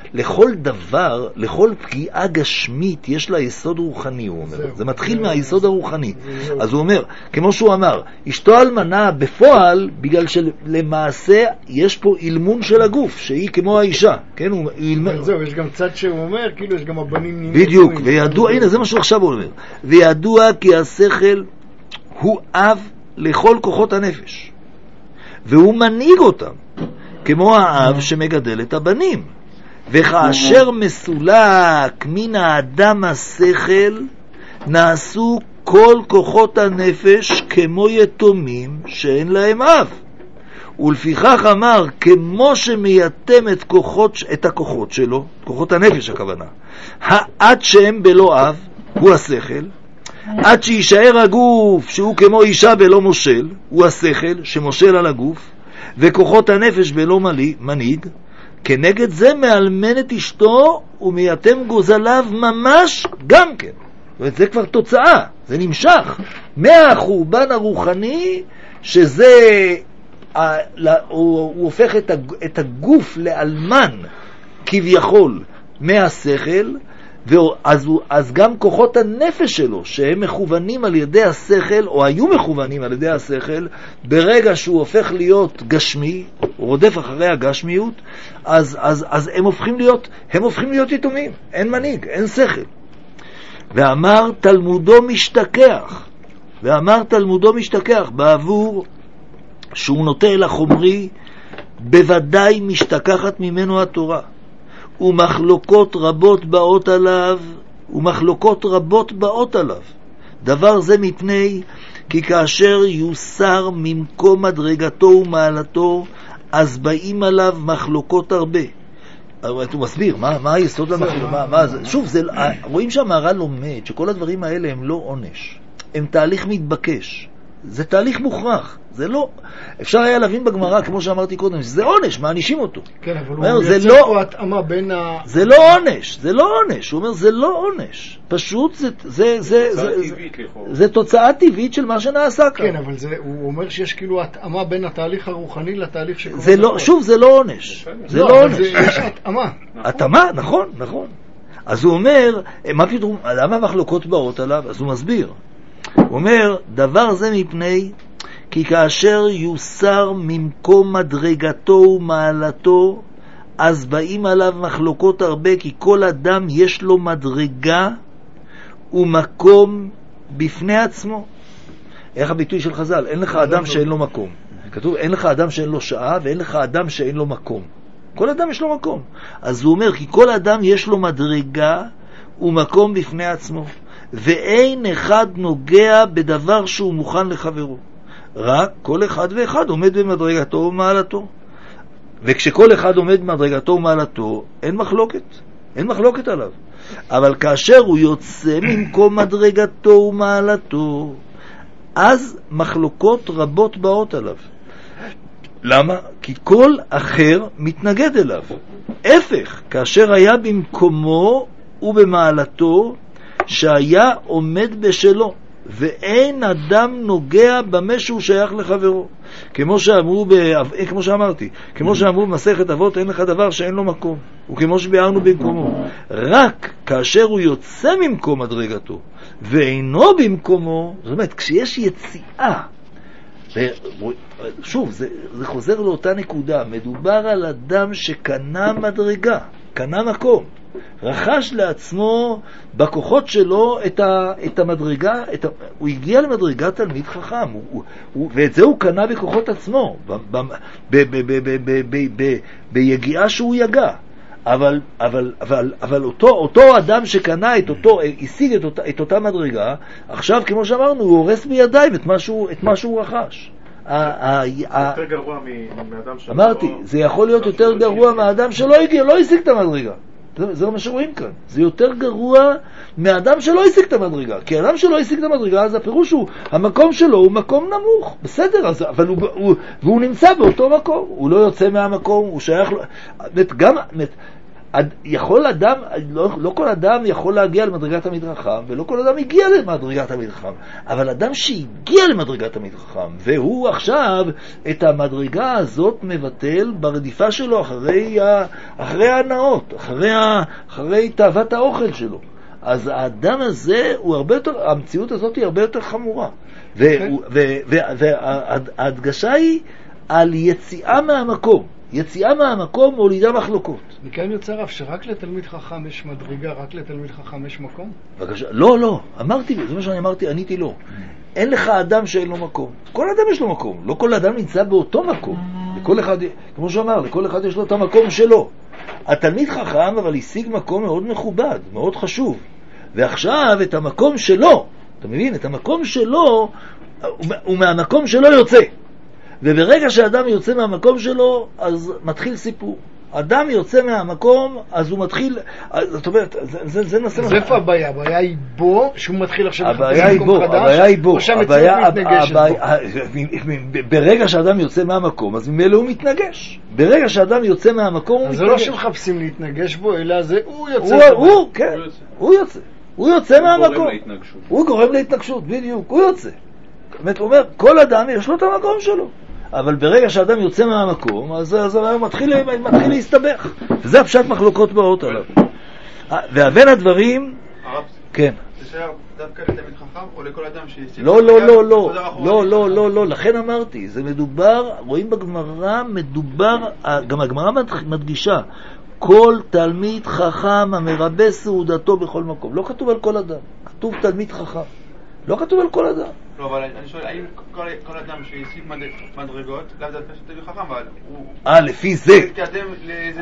לכל דבר, לכל פגיעה גשמית, יש לה יסוד רוחני, הוא אומר. זה מתחיל מהיסוד הרוחני. אז הוא אומר, כמו שהוא אמר, אשתו אלמנה בפועל, בגלל שלמעשה יש פה אילמון של הגוף, שהיא כמו האישה. כן, הוא אילמון. זהו, יש גם צד שהוא אומר, כאילו יש גם הבנים... בדיוק, וידוע, הנה, זה מה שהוא עכשיו אומר. וידוע כי השכל הוא אב לכל כוחות הנפש, והוא מנהיג אותם, כמו האב שמגדל את הבנים. וכאשר מסולק מן האדם השכל, נעשו כל כוחות הנפש כמו יתומים שאין להם אב. ולפיכך אמר, כמו שמייתם את הכוחות שלו, כוחות הנפש הכוונה, עד שהם בלא אב, הוא השכל, עד שישאר הגוף שהוא כמו אישה בלא מושל, הוא השכל שמושל על הגוף, וכוחות הנפש בלא מנהיג, כנגד זה מאלמן את אשתו ומייתם גוזליו ממש גם כן. זאת אומרת, זה כבר תוצאה, זה נמשך. מהחורבן הרוחני, שזה, הוא הופך את הגוף לאלמן כביכול מהשכל, אז גם כוחות הנפש שלו, שהם מכוונים על ידי השכל, או היו מכוונים על ידי השכל, ברגע שהוא הופך להיות גשמי, הוא רודף אחרי הגשמיות, אז הם הופכים להיות יתומים, אין מנהיג, אין שכל. ואמר תלמודו משתכח, בעבור שהוא נוטה אל החומרי, בוודאי משתכחת ממנו התורה. ומחלוקות רבות באות עליו, דבר זה מפני כי כאשר יוסר ממקום מדרגתו ומעלתו, אז באים עליו מחלוקות הרבה. הוא מסביר, מה היסוד למחלוקות? שוב, רואים שהמהר"ל לומד שכל הדברים האלה הם לא עונש, הם תהליך מתבקש, זה תהליך מוכרח. זה לא, אפשר היה להבין בגמרא, כמו שאמרתי קודם, שזה עונש, מענישים אותו. כן, אבל הוא מייצר פה התאמה בין זה לא עונש, הוא אומר, זה לא עונש. פשוט זה תוצאה טבעית של מה שנעשה כאן. כן, אבל הוא אומר שיש כאילו התאמה בין התהליך הרוחני לתהליך שקורה. שוב, זה לא עונש. זה לא עונש. יש התאמה. התאמה, נכון. אז הוא אומר, למה מחלוקות באות עליו? אז הוא מסביר. הוא אומר, דבר זה מפני כי כאשר יוסר ממקום מדרגתו ומעלתו, אז באים עליו מחלוקות הרבה, כי כל אדם יש לו מדרגה ומקום בפני עצמו. איך הביטוי של חז"ל? אין לך אדם שאין לו מקום. כתוב, אין לך אדם שאין לו שעה, ואין לך אדם שאין לו מקום. כל אדם יש לו מקום. אז הוא אומר, כי כל אדם יש לו מדרגה ומקום בפני עצמו, ואין אחד נוגע בדבר שהוא מוכן לחברו. רק כל אחד ואחד עומד במדרגתו ומעלתו. וכשכל אחד עומד במדרגתו ומעלתו, אין מחלוקת עליו. אבל כאשר הוא יוצא ממקום מדרגתו ומעלתו, אז מחלוקות רבות באות עליו. למה? כי כל אחר מתנגד אליו. הפך, כאשר היה במקומו ובמעלתו, שהיה עומד בשלו, ואין אדם נוגע במה שהוא שייך לחברו. כמו שאמרו במסכת אבות, אין לך דבר שאין לו מקום, וכמו שביארנו במקומו. רק כאשר הוא יוצא ממקום מדרגתו ואינו במקומו, זאת אומרת, כשיש יציאה, שוב, זה חוזר לאותה נקודה, מדובר על אדם שקנה מדרגה, קנה מקום, רכש לעצמו בכוחות שלו את המדרגה, הוא הגיע למדרגת תלמיד חכם, ואת זה הוא קנה בכוחות עצמו, ביגיעה שהוא יגע. אבל אותו אדם שקנה השיג את אותה מדרגה, עכשיו כמו שאמרנו, הוא הורס בידיים את מה שהוא רכש. יותר גרוע מאדם שלא... אמרתי, זה יכול להיות יותר גרוע מהאדם שלא הגיע, לא השיג את המדרגה. זה מה שרואים כאן. זה יותר גרוע מאדם שלא השיג את המדרגה. כי האדם שלא השיג את המדרגה, אז הפירוש הוא, המקום שלו הוא מקום נמוך. בסדר, אבל והוא נמצא באותו מקום. הוא לא יוצא מהמקום, הוא שייך לו... יכול אדם, לא כל אדם יכול להגיע למדרגת תלמיד חכם, ולא כל אדם הגיע למדרגת תלמיד חכם, אבל אדם שהגיע למדרגת תלמיד חכם, והוא עכשיו את המדרגה הזאת מבטל ברדיפה שלו אחרי ההנאות, אחרי תאוות האוכל שלו. אז האדם הזה הוא הרבה יותר, המציאות הזאת היא הרבה יותר חמורה. וההדגשה היא על יציאה מהמקום. יציאה מהמקום מולידה מחלוקות. מכאן יוצא רב שרק לתלמיד חכם יש מדרגה, רק לתלמיד חכם יש מקום? בבקשה, לא, אמרתי, זה מה שאני אמרתי, עניתי לא. אין לך אדם שאין לו מקום. כל אדם יש לו מקום. לא כל אדם נמצא באותו מקום. לכל אחד, כמו שאמר, לכל אחד יש לו את המקום שלו. התלמיד חכם אבל השיג מקום מאוד מכובד, מאוד חשוב. ועכשיו את המקום שלו, אתה מבין? את המקום שלו, הוא מהמקום שלו יוצא. וברגע שאדם יוצא מהמקום שלו, אז מתחיל סיפור. אדם יוצא מהמקום, אז הוא מתחיל, זאת אומרת, זה נעשה... אז איפה הבעיה? הבעיה היא בו, שהוא מתחיל עכשיו לחפש מקום חדש? הבעיה היא בו. או שהמציאות מתנגשת בו? ברגע שאדם יוצא מהמקום, אז ממילא הוא מתנגש. ברגע שאדם יוצא מהמקום, הוא מתנגש. אז זה לא שמחפשים להתנגש בו, אלא זה הוא יוצא. הוא, כן, הוא יוצא. הוא יוצא מהמקום. הוא גורם להתנגשות, בדיוק, הוא יוצא. זאת אומרת, כל אדם יש לו את המקום שלו. אבל ברגע שאדם יוצא מהמקום, אז הוא מתחיל להסתבך. וזה הפשט מחלוקות באות עליו. והבין הדברים... הרב, כן. זה שייך דווקא לתלמיד חכם או לכל אדם שיסיר? לא, לכן אמרתי, זה מדובר, רואים בגמרא, גם הגמרא מדגישה, כל תלמיד חכם המרבה סעודתו בכל מקום. לא כתוב על כל אדם, כתוב תלמיד חכם. לא כתוב על כל אדם. לא, אבל אני שואל, האם כל אדם שהשיג מדרגות, לאו דווקא שתלמיד חכם, אבל הוא... לפי זה. מתקדם לאיזה...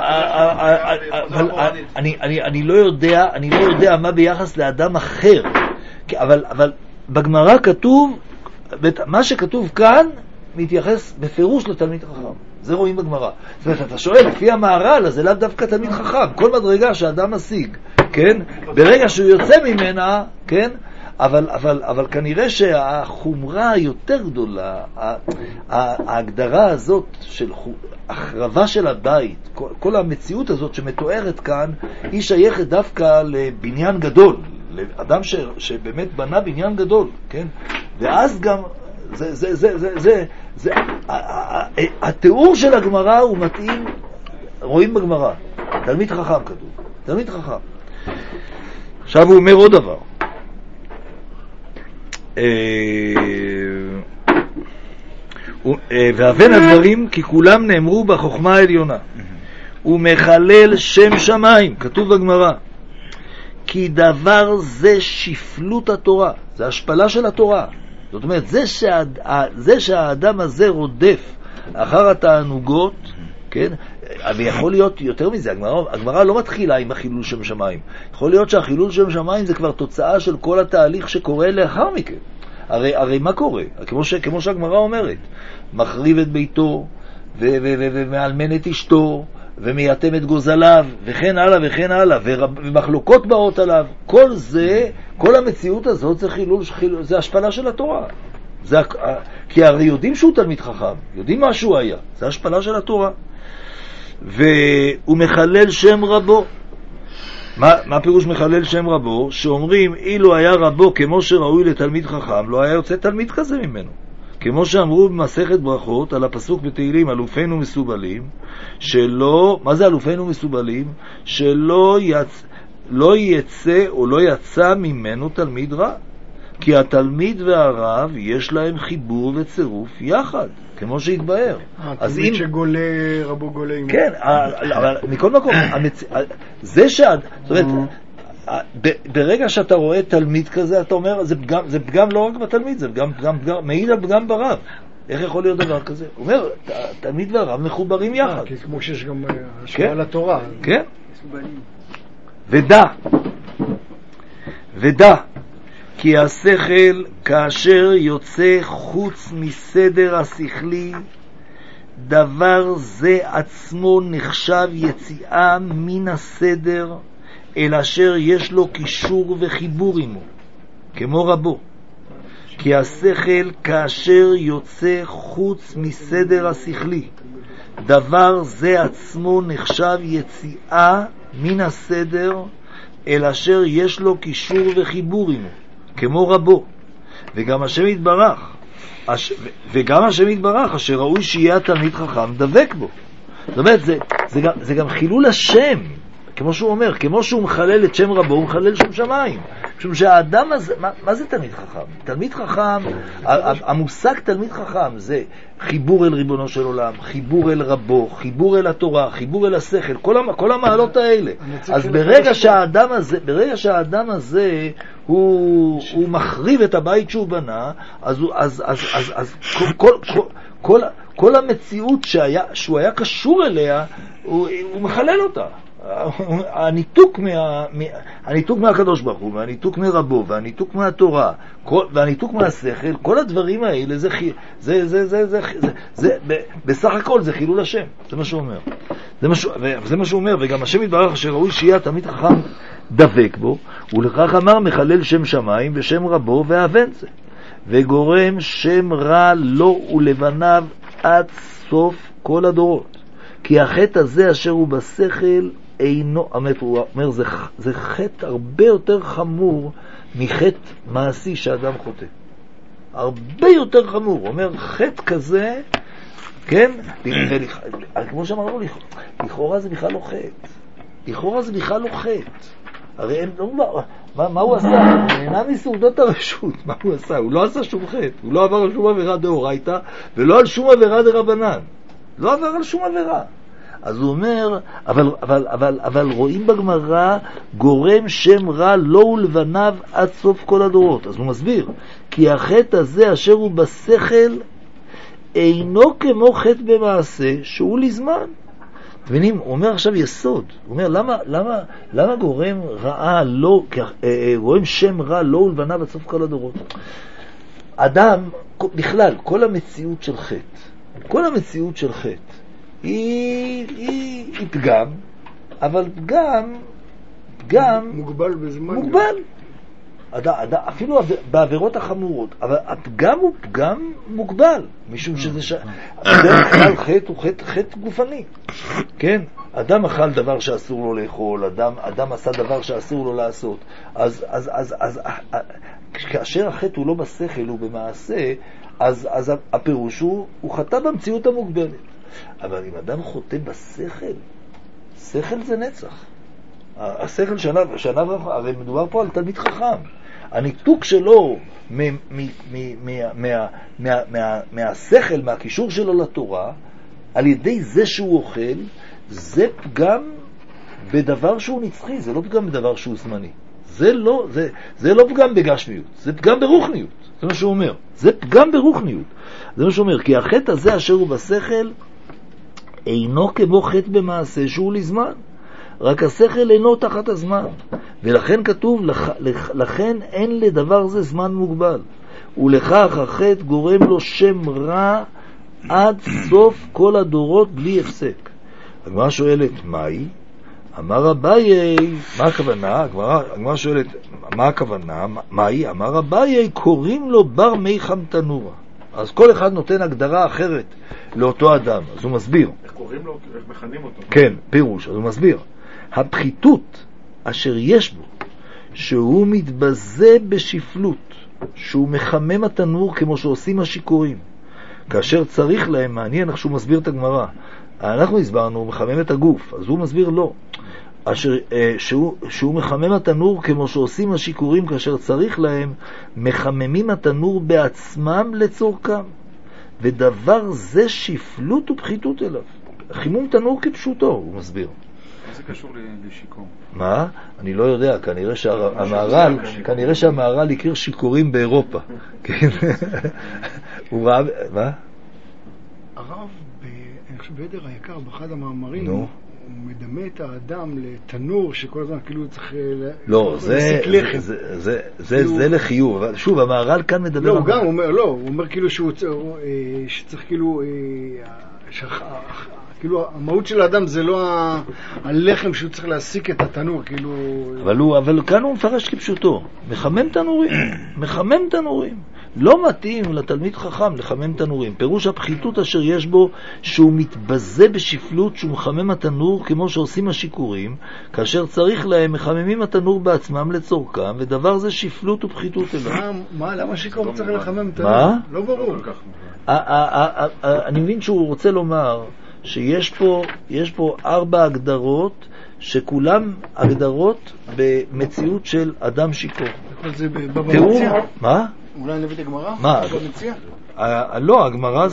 אני לא יודע מה ביחס לאדם אחר. אבל בגמרא כתוב, מה שכתוב כאן, מתייחס בפירוש לתלמיד חכם. זה רואים בגמרא. זאת אומרת, אתה שואל, לפי המהר"ל, אז זה לאו דווקא תלמיד חכם. כל מדרגה שאדם משיג, כן? ברגע שהוא יוצא ממנה, כן? אבל כנראה שהחומרה היותר גדולה, ההגדרה הזאת של החרבה של הבית, כל המציאות הזאת שמתוארת כאן, היא שייכת דווקא לבניין גדול, לאדם שבאמת בנה בניין גדול, כן? ואז גם התיאור של הגמרא הוא מתאים, רואים בגמרא, תלמיד חכם כתוב, תלמיד חכם. עכשיו הוא אומר עוד דבר. והבן הדברים כי כולם נאמרו בחוכמה העליונה. הוא מחלל שם שמיים, כתוב בגמרא, כי דבר זה שפלות התורה, זה השפלה של התורה. זאת אומרת, זה שהאדם הזה רודף אחר התענוגות, כן? ויכול להיות יותר מזה, הגמרא לא מתחילה עם החילול שם שמיים. יכול להיות שהחילול שם שמיים זה כבר תוצאה של כל התהליך שקורה לאחר מכן. הרי מה קורה? כמו שהגמרא אומרת, מחריב את ביתו ומאלמן את אשתו ומייתם את גוזליו וכן הלאה וכן הלאה, ומחלוקות באות עליו. כל זה, כל המציאות הזאת זה חילול, זה השפלה של התורה. כי הרי יודעים שהוא תלמיד חכם, יודעים מה שהוא היה, זה השפלה של התורה. והוא מחלל שם רבו. מה פירוש מחלל שם רבו? שאומרים, אילו היה רבו כמו שראוי לתלמיד חכם, לא היה יוצא תלמיד כזה ממנו. כמו שאמרו במסכת ברכות על הפסוק בתהילים, אלופינו מסובלים, שלא, מה זה אלופינו מסובלים? שלא יצא או לא יצא ממנו תלמיד רע. כי התלמיד והרב יש להם חיבור וצירוף יחד, כמו שהתבהר. התלמיד שגולה, רבו גולה. כן, אבל מכל מקום, זה זאת אומרת, ברגע שאתה רואה תלמיד כזה, אתה אומר, זה פגם לא רק בתלמיד, זה מעיד על פגם ברב. איך יכול להיות דבר כזה? הוא אומר, תלמיד והרב מחוברים יחד. כי כמו שיש גם השפעה לתורה. כן. ודע, כי השכל כאשר יוצא חוץ מסדר השכלי, דבר זה עצמו נחשב יציאה מן הסדר, אל אשר יש לו קישור וחיבור עמו, כמו רבו. כי השכל כאשר יוצא חוץ מסדר השכלי, דבר זה עצמו נחשב יציאה מן הסדר, אל אשר יש לו קישור וחיבור עמו, כמו רבו. וגם השם יתברך, אשר ראוי שיהיה התלמיד חכם דבק בו. זאת אומרת, זה גם חילול השם, כמו שהוא אומר, כמו שהוא מחלל את שם רבו, הוא מחלל שם שמיים. משום שהאדם הזה, מה זה תלמיד חכם? תלמיד חכם, המושג תלמיד חכם זה חיבור אל ריבונו של עולם, חיבור אל רבו, חיבור אל התורה, חיבור אל השכל, כל המעלות האלה. אז ברגע שהאדם הזה הוא מחריב את הבית שהוא בנה, אז כל המציאות שהוא היה קשור אליה, הוא מחלל אותה. הניתוק מהקדוש ברוך הוא, והניתוק מרבו, והניתוק מהתורה, והניתוק מהשכל, כל הדברים האלה, בסך הכל זה חילול השם. זה מה שהוא אומר. זה מה שהוא אומר, וגם השם יתברך שראוי שיהיה תמיד חכם דבק בו, ולכך אמר מחלל שם שמיים ושם רבו ואהבן זה, וגורם שם רע לו ולבניו עד סוף כל הדורות. כי החטא הזה אשר הוא בשכל אינו, הוא אומר, זה חטא הרבה יותר חמור מחטא מעשי שאדם חוטא. הרבה יותר חמור. הוא אומר, חטא כזה, כן? כמו שאמרנו, לכאורה זה בכלל לא חטא. לכאורה זה בכלל לא חטא. הרי מה הוא עשה? הוא נהנה מסעודות הרשות. מה הוא עשה? הוא לא עשה שום חטא. הוא לא עבר על שום עבירה דאורייתא, ולא על שום עבירה דרבנן. לא עבר על שום עבירה. אז הוא אומר, אבל רואים בגמרא, גורם שם רע לו ולבניו עד סוף כל הדורות. אז הוא מסביר, כי החטא הזה אשר הוא בשכל אינו כמו חטא במעשה שהוא לזמן. תבינים, הוא אומר עכשיו יסוד. הוא אומר, למה גורם רעה לא, גורם שם רע לו ולבניו עד סוף כל הדורות? אדם, בכלל, כל המציאות של חטא, היא פגם, אבל פגם מוגבל בזמן. מוגבל. אפילו בעבירות החמורות, אבל הפגם הוא פגם מוגבל, משום שזה בדרך כלל חטא הוא חטא גופני. כן? אדם אכל דבר שאסור לו לאכול, אדם עשה דבר שאסור לו לעשות. אז כאשר החטא הוא לא בשכל, הוא במעשה, אז הפירוש הוא חטא במציאות המוגבלת. אבל אם אדם חוטא בשכל, שכל זה נצח. השכל הרי מדובר פה על תלמיד חכם. הניתוק שלו מהשכל, מהקישור שלו לתורה, על ידי זה שהוא אוכל, זה פגם בדבר שהוא נצחי, זה לא פגם בדבר שהוא זמני. זה לא פגם בגשמיות, זה פגם ברוחניות. זה מה שהוא אומר. זה פגם ברוחניות. זה מה שהוא אומר, כי החטא הזה אשר הוא בשכל אינו כמו חטא במעשה שהוא לזמן. רק השכל אינו תחת הזמן. ולכן כתוב, לכן אין לדבר זה זמן מוגבל. ולכך החטא גורם לו שם רע עד סוף כל הדורות בלי הפסק. הגמרא שואלת, מהי? אמר אביי, מה הכוונה? הגמרא שואלת, מה הכוונה? מהי? אמר אביי, קוראים לו בר מיחם תנורה. אז כל אחד נותן הגדרה אחרת לאותו אדם. אז הוא מסביר. איך קוראים לו? איך מכנים אותו? כן, פירוש. אז הוא מסביר. הפחיתות אשר יש בו, שהוא מתבזה בשפלות, שהוא מחמם התנור כמו שעושים השיכורים, כאשר צריך להם, מעניין איך שהוא מסביר את הגמרא. אנחנו הסברנו, הוא מחמם את הגוף, אז הוא מסביר לא. שהוא מחמם התנור כמו שעושים השיכורים כאשר צריך להם, מחממים התנור בעצמם לצורכם. ודבר זה שפלות ופחיתות אליו. חימום תנור כפשוטו, הוא מסביר. מה זה קשור לשיקום? מה? אני לא יודע, כנראה שהמהר"ל הכיר שיכורים באירופה. כן. הוא ראה, מה? הרב בעדר היקר, באחד המאמרים, הוא מדמה את האדם לתנור שכל הזמן כאילו צריך להסיק לחם. זה לחיוב. שוב, המהר"ל כאן מדבר... לא, גם הוא אומר כאילו שצריך כאילו המהות של האדם זה לא הלחם שהוא צריך להסיק את התנור, כאילו... אבל כאן הוא מפרש כפשוטו. מחמם תנורים. לא מתאים לתלמיד חכם לחמם תנורים. פירוש הפחיתות אשר יש בו שהוא מתבזה בשפלות שהוא מחמם התנור כמו שעושים השיקורים, כאשר צריך להם מחממים התנור בעצמם לצורכם, ודבר זה שפלות ופחיתות אליו. למה שיקור צריך לחמם תנור? מה? לא ברור. אני מבין שהוא רוצה לומר שיש פה 4 הגדרות שכולם הגדרות במציאות של אדם שיקור. זה במציאה? מה? אולי נביא את הגמרא? מה? במציאה? לא, הגמרא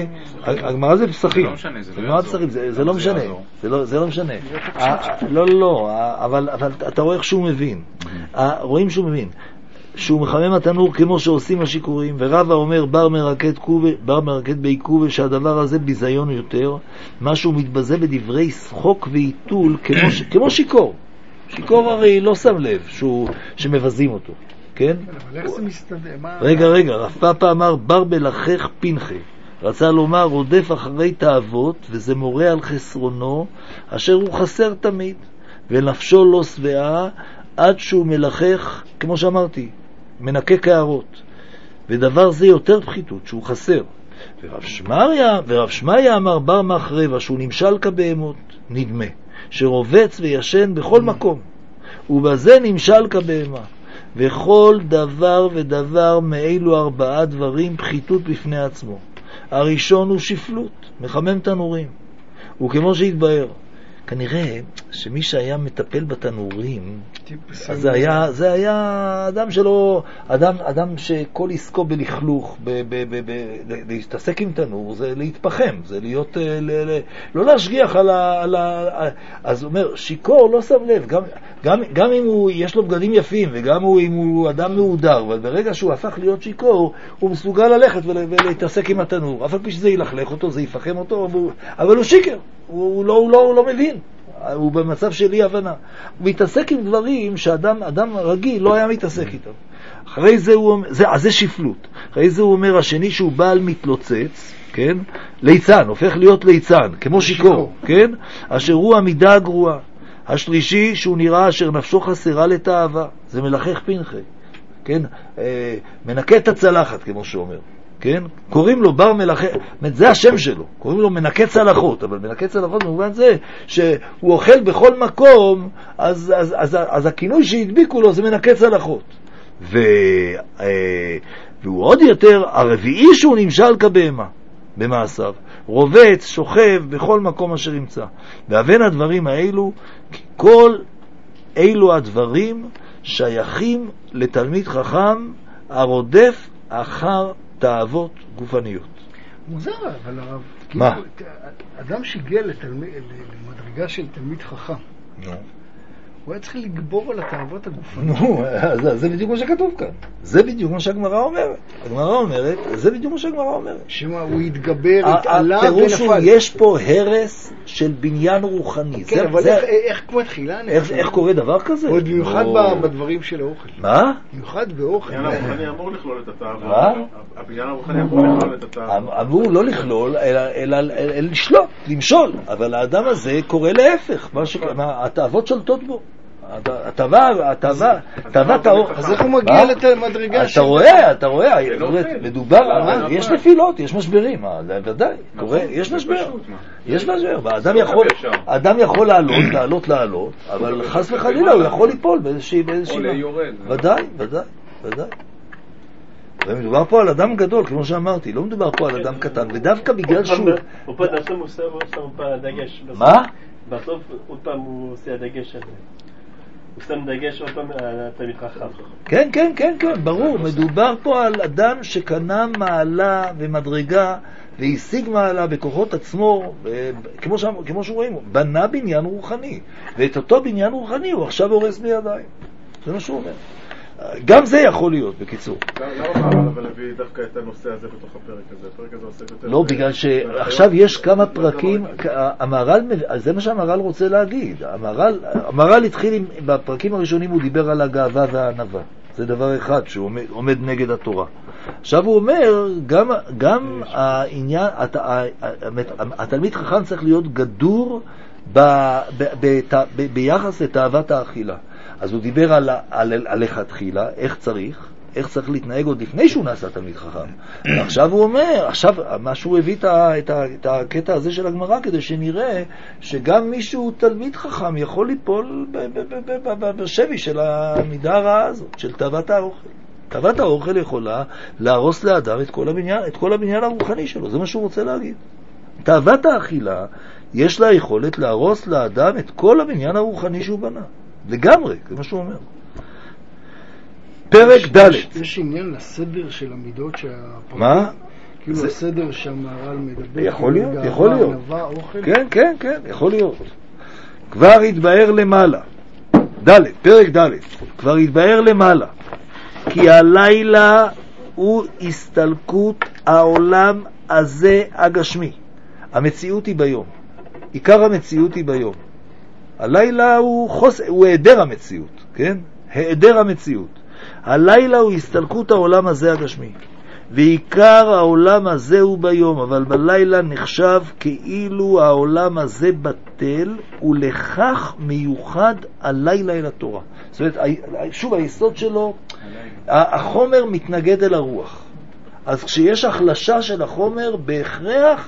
זה פסחים. זה לא משנה. זה לא משנה. לא, אבל אתה רואה איך שהוא מבין. רואים שהוא מבין. שהוא מחמם התנור כמו שעושים השיקורים, ורבא אומר בר מרקד בעיכובה שהדבר הזה ביזיון יותר, משהו מתבזה בדברי שחוק ועיתול כמו שיקור. שיקור הרי לא שם לב שמבזים אותו, כן? אבל איך זה מסתדר? רגע, רב פאפא אמר בר בלחך פינחה, רצה לומר רודף אחרי תאוות, וזה מורה על חסרונו אשר הוא חסר תמיד, ונפשו לא שבעה עד שהוא מלחך, כמו שאמרתי, מנקה קערות. ודבר זה יותר פחיתות, שהוא חסר. ורב שמעיה אמר בר מחרבה, שהוא נמשל כבהמות, נדמה, שרובץ וישן בכל מקום, ובזה נמשל כבהמה. וכל דבר ודבר מאלו 4 דברים פחיתות בפני עצמו. הראשון הוא שפלות, מחמם תנורים. וכמו שהתבהר, כנראה שמי שהיה מטפל בתנורים, זה היה אדם שלו, אדם שכל עסקו בלכלוך, להתעסק עם תנור, זה להתפחם, זה להיות, לא להשגיח על אז הוא אומר, שיקור לא שם לב, גם אם יש לו בגדים יפים, וגם אם הוא אדם מהודר, אבל ברגע שהוא הפך להיות שיקור, הוא מסוגל ללכת ולהתעסק עם התנור, אף על פי שזה ילכלך אותו, זה יפחם אותו, אבל הוא שיקר, הוא לא מבין. הוא במצב של אי הבנה. הוא מתעסק עם דברים שאדם רגיל לא היה מתעסק איתם. אחרי זה זה שפלות. אחרי זה הוא אומר, השני שהוא בעל מתלוצץ, כן? ליצן, הופך להיות ליצן, כמו שיקור, כן? אשר הוא המידה הגרועה. השלישי שהוא נראה אשר נפשו חסרה לתאווה, זה מלחך פינחה, כן? מנקה את הצלחת, כמו שאומר. כן? קוראים לו בר מלאכה, זה השם שלו, קוראים לו מנקה צלחות, אבל מנקה צלחות במובן זה שהוא אוכל בכל מקום, אז הכינוי שהדביקו לו זה מנקה צלחות. והוא עוד יותר, הרביעי שהוא נמשל כבהמה במעשיו, רובץ, שוכב בכל מקום אשר ימצא. והבין הדברים האלו, כל אלו הדברים שייכים לתלמיד חכם הרודף אחר תאוות גופניות. מוזר, אבל הרב, מה? אדם שהגיע למדרגה של תלמיד חכם, הוא היה צריך לגבור על התאוות הגופניות. זה בדיוק מה שכתוב כאן. זה בדיוק מה שהגמרא אומרת. הגמרא אומרת, זה בדיוק מה שהגמרא אומרת. שמה, הוא התגבר, התעלה ונפל. הפירוש הוא, יש פה הרס של בניין רוחני. כן, אבל איך כמו התחילה? איך קורה דבר כזה? עוד במיוחד בדברים של האוכל. מה? במיוחד באוכל. הבניין הרוחני אמור לכלול את התאווה. הבניין הרוחני אמור לכלול את התאווה. אמור לא לכלול, אלא לשלוט, למשול. אבל האדם הזה קורא להפך. התאוות שולטות בו. תאוות האור. אז איך הוא מגיע למדרגה של... אתה רואה, מדובר, יש נפילות, יש משברים, ודאי, יש משבר, אדם יכול לעלות, אבל חס וחלילה הוא יכול ליפול באיזושהי... ודאי. ומדובר פה על אדם גדול, כמו שאמרתי, לא מדובר פה על אדם קטן, ודווקא בגלל שהוא... הוא פה נעשה מוסר פעם הדגש. מה? בסוף עוד פעם הוא עושה הדגש הזה. הוא שם דגש עוד פעם על תלמיד חכם. כן, ברור. מדובר פה על אדם שקנה מעלה ומדרגה והשיג מעלה בכוחות עצמו, כמו שרואים, בנה בניין רוחני. ואת אותו בניין רוחני הוא עכשיו הורס בידיים. זה מה שהוא אומר. גם זה יכול להיות, בקיצור. למה אבל הביא דווקא את הנושא הזה בתוך הפרק הזה? הפרק הזה עוסק יותר... לא, בגלל שעכשיו יש כמה פרקים, זה מה שהמהר"ל רוצה להגיד. המהר"ל התחיל, בפרקים הראשונים הוא דיבר על הגאווה והענווה. זה דבר אחד שהוא עומד נגד התורה. עכשיו הוא אומר, גם העניין, התלמיד חכם צריך להיות גדור ביחס לתאוות האכילה. אז הוא דיבר על לכתחילה, איך צריך, איך צריך להתנהג עוד לפני שהוא נעשה תלמיד חכם. עכשיו הוא אומר, עכשיו מה שהוא הביא את הקטע הזה של הגמרא, כדי שנראה שגם מישהו תלמיד חכם יכול ליפול בשבי של המידה הרעה הזאת, של תאוות האוכל. תאוות האוכל יכולה להרוס לאדם את כל הבניין הרוחני שלו, זה מה שהוא רוצה להגיד. תאוות האכילה יש לה יכולת להרוס לאדם את כל הבניין הרוחני שהוא בנה. לגמרי, זה מה שהוא אומר. פרק ד'. יש עניין לסדר של המידות שהפרקים... מה? כאילו הסדר שהמהר"ל מדבר. יכול להיות, יכול להיות. כן, כן, כן, יכול להיות. כבר התבאר למעלה. ד', פרק ד'. כבר התבאר למעלה. כי הלילה הוא הסתלקות העולם הזה הגשמי. המציאות היא ביום. עיקר המציאות היא ביום. הלילה הוא היעדר המציאות, כן? היעדר המציאות. הלילה הוא הסתלקות העולם הזה הגשמי. ועיקר העולם הזה הוא ביום, אבל בלילה נחשב כאילו העולם הזה בטל, ולכך מיוחד הלילה אל התורה. זאת אומרת, שוב, היסוד שלו, החומר מתנגד אל הרוח. אז כשיש החלשה של החומר, בהכרח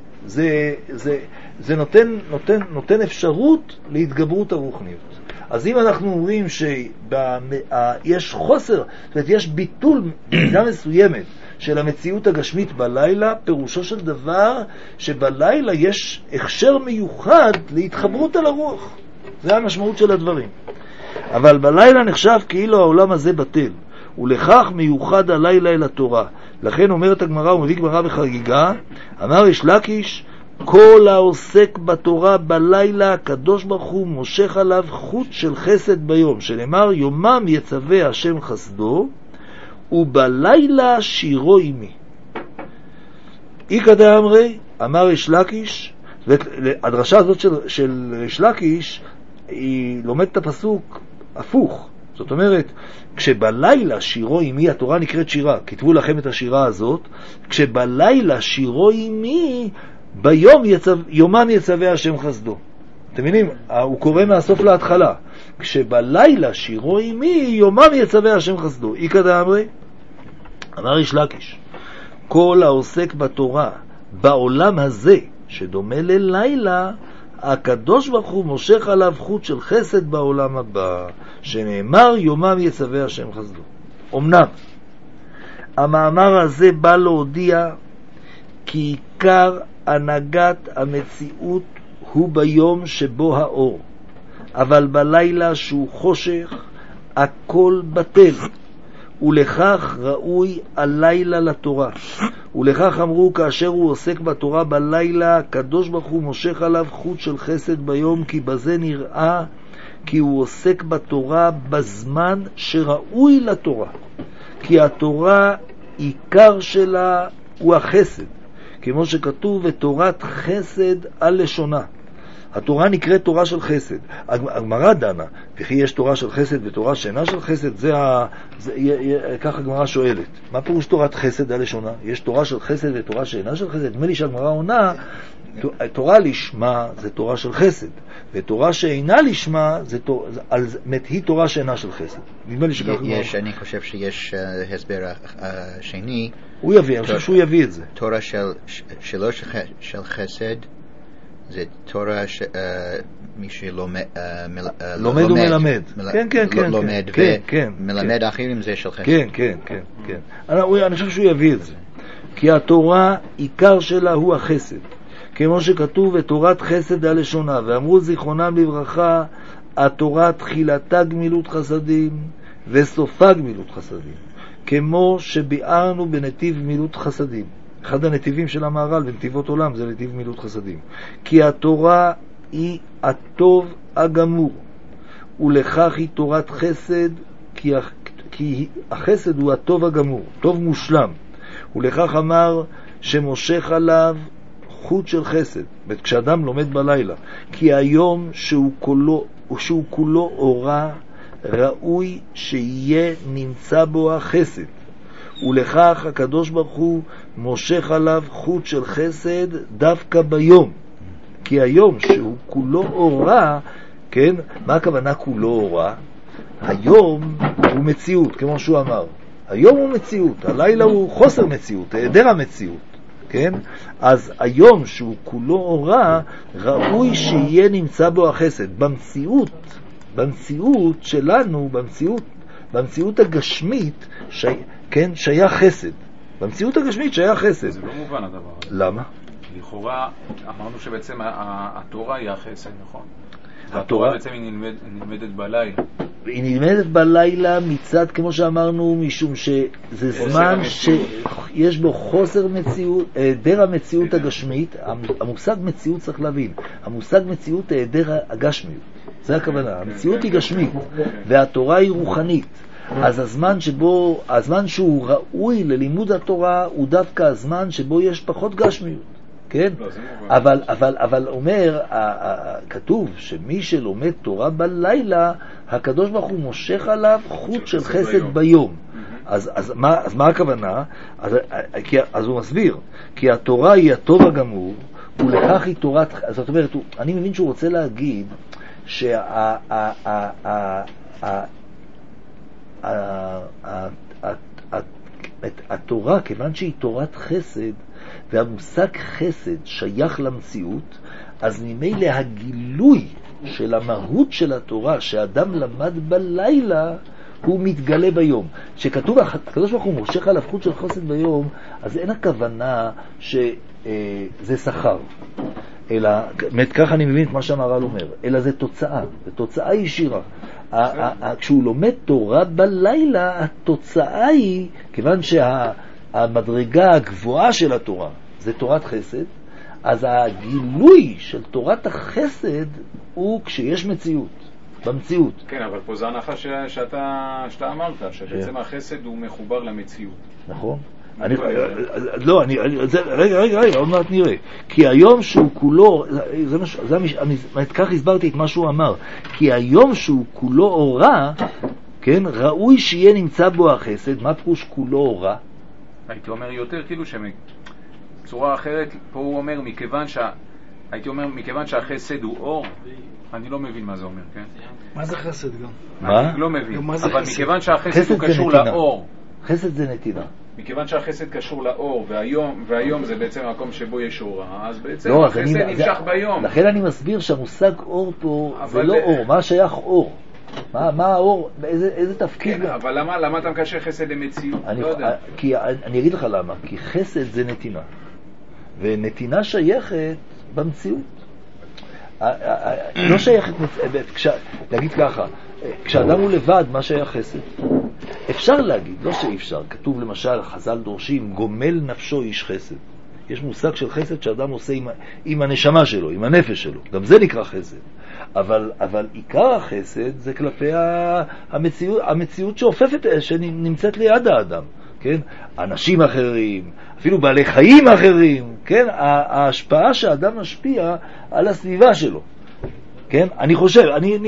זה נותן אפשרות להתגברות הרוחניות. אז אם אנחנו אומרים שיש חוסר, זאת אומרת, יש ביטול במידה מסוימת של המציאות הגשמית בלילה, פירושו של דבר שבלילה יש הכשר מיוחד להתחברות על הרוח. זה המשמעות של הדברים. אבל בלילה נחשב כאילו העולם הזה בטל, ולכך מיוחד הלילה אל התורה. לכן אומרת הגמרא, הוא מביא גמרא בחגיגה, אמר יש לקיש, כל העוסק בתורה בלילה הקדוש ברוך הוא מושך עליו חוט של חסד ביום, שנאמר יומם יצווה השם חסדו, ובלילה שירו עמי. איקא דאמרי, אמר יש לקיש, הדרשה הזאת של יש לקיש, היא לומדת את הפסוק הפוך. זאת אומרת, כשבלילה שירו עמי, התורה נקראת שירה, כתבו לכם את השירה הזאת, כשבלילה שירו עמי, ביום יומם יצווה השם חסדו. אתם מבינים? הוא קורא מהסוף להתחלה. כשבלילה שירו עמי, יומם יצווה השם חסדו. איקא דאמרי, אמר יש לקיש, כל העוסק בתורה בעולם הזה, שדומה ללילה, הקדוש ברוך הוא מושך עליו חוט של חסד בעולם הבא, שנאמר יומם יצווה השם חסדו. אמנם המאמר הזה בא להודיע כי עיקר הנהגת המציאות הוא ביום שבו האור, אבל בלילה שהוא חושך הכל בטל, ולכך ראוי הלילה לתורה. ולכך אמרו, כאשר הוא עוסק בתורה בלילה, הקדוש ברוך הוא מושך עליו חוט של חסד ביום, כי בזה נראה כי הוא עוסק בתורה בזמן שראוי לתורה. כי התורה, עיקר שלה הוא החסד, כמו שכתוב, ותורת חסד על לשונה. התורה נקראת תורה של חסד. הגמרא דנה, וכי יש תורה של חסד ותורה שאינה של חסד, כך הגמרא שואלת. מה פירוש תורת חסד על לשונה? יש תורה של חסד ותורה שאינה של חסד. נדמה לי שהגמרא עונה, תורה לשמה זה תורה של חסד, ותורה שאינה לשמה היא תורה שאינה של חסד. נדמה לי שכך הגמרא. אני חושב שיש הסבר שני. הוא יביא, אני חושב שהוא יביא את זה. תורה שלא של חסד, זה תורה מי שלומד ומלמד. כן, כן, כן. לומד ומלמד אחרים זה של חסד. כן, כן, כן, כן. אני חושב שהוא יביא את זה. כי התורה, עיקר שלה הוא החסד. כמו שכתוב, ותורת חסד על לשונה. ואמרו זיכרונם לברכה, התורה תחילתה גמילות חסדים וסופה גמילות חסדים. כמו שביארנו בנתיב גמילות חסדים. אחד הנתיבים של המהר"ל בנתיבות עולם זה נתיב גמילות חסדים. כי התורה היא הטוב הגמור, ולכך היא תורת חסד, כי החסד הוא הטוב הגמור, טוב מושלם. ולכך אמר שמושך עליו חוט של חסד, כשאדם לומד בלילה, כי היום שהוא כולו אורה, ראוי שיהיה נמצא בו החסד. ולכך הקדוש ברוך הוא מושך עליו חוט של חסד דווקא ביום, כי היום שהוא כולו אורה, כן, מה הכוונה כולו אורה? היום הוא מציאות, כמו שהוא אמר, היום הוא מציאות, הלילה הוא חוסר מציאות, היעדר המציאות, כן? אז היום שהוא כולו אורה, ראוי שיהיה נמצא בו החסד. במציאות שלנו, במציאות הגשמית, כן, שייך חסד. במציאות הגשמית שייך חסד. זה לא מובן הדבר הזה. למה? לכאורה, אמרנו שבעצם התורה היא החסד, נכון? התורה בעצם היא נלמדת בלילה. היא נלמדת בלילה מצד, כמו שאמרנו, משום שזה זמן שיש בו חוסר מציאות, היעדר המציאות הגשמית. המושג מציאות צריך להבין, המושג מציאות היעדר הגשמיות, זה הכוונה. המציאות היא גשמית והתורה היא רוחנית. אז הזמן שהוא ראוי ללימוד התורה הוא דווקא הזמן שבו יש פחות גשמיות, כן? אבל אומר, כתוב שמי שלומד תורה בלילה, הקדוש ברוך הוא מושך עליו חוט של חסד ביום. אז מה הכוונה? אז הוא מסביר, כי התורה היא הטוב הגמור, ולכך היא תורת, זאת אומרת, אני מבין שהוא רוצה להגיד התורה, כיוון שהיא תורת חסד, והמושג חסד שייך למציאות, אז ממילא הגילוי של המהות של התורה שאדם למד בלילה הוא מתגלה ביום. שכתוב הקדוש ברוך הוא מושך עליו חוט של חסד ביום, אז אין הכוונה שזה שכר, אלא, כך אני מבין את מה שהמהר"ל אומר, אלא זה תוצאה, זה תוצאה ישירה. כשהוא לומד תורה בלילה, התוצאה היא, כיוון שהמדרגה הגבוהה של התורה זה תורת חסד, אז הגילוי של תורת החסד הוא כשיש מציאות, במציאות. כן, אבל פה זה הנחה שאתה אמרת, שבעצם החסד הוא מחובר למציאות. נכון. רגע, עוד מעט נראה. כי היום שהוא כולו, כך הסברתי את מה שהוא אמר, כי היום שהוא כולו אורה, כן, ראוי שיהיה נמצא בו החסד. מה פירוש כולו אורה? הייתי אומר יותר כאילו בצורה אחרת, פה הוא אומר מכיוון שהחסד הוא אור, אני לא מבין מה זה אומר, כן? מה זה חסד גם? מה? אני לא מבין, אבל מכיוון שהחסד הוא קשור לאור. חסד זה נתינה. מכיוון שהחסד קשור לאור, והיום זה בעצם המקום שבו יש אורה, אז בעצם לא, החסד נמשך ביום. לכן אני מסביר שהמושג אור פה זה לא אור. מה שייך אור? מה האור? איזה תפקיד? כן, אבל למה אתה מקשר חסד למציאות? לא יודע. אני אגיד לך למה. כי חסד זה נתינה. ונתינה שייכת במציאות. לא שייכת, להגיד ככה, כשאדם הוא לבד, מה שייך חסד? אפשר להגיד, לא שאי אפשר. כתוב למשל, חז"ל דורשים, גומל נפשו איש חסד. יש מושג של חסד שאדם עושה עם הנשמה שלו, עם הנפש שלו. גם זה נקרא חסד. אבל עיקר החסד זה כלפי המציאות שנמצאת ליד האדם. כן? אנשים אחרים, אפילו בעלי חיים אחרים, כן? ההשפעה שהאדם משפיע על הסביבה שלו. כן? אני חושב,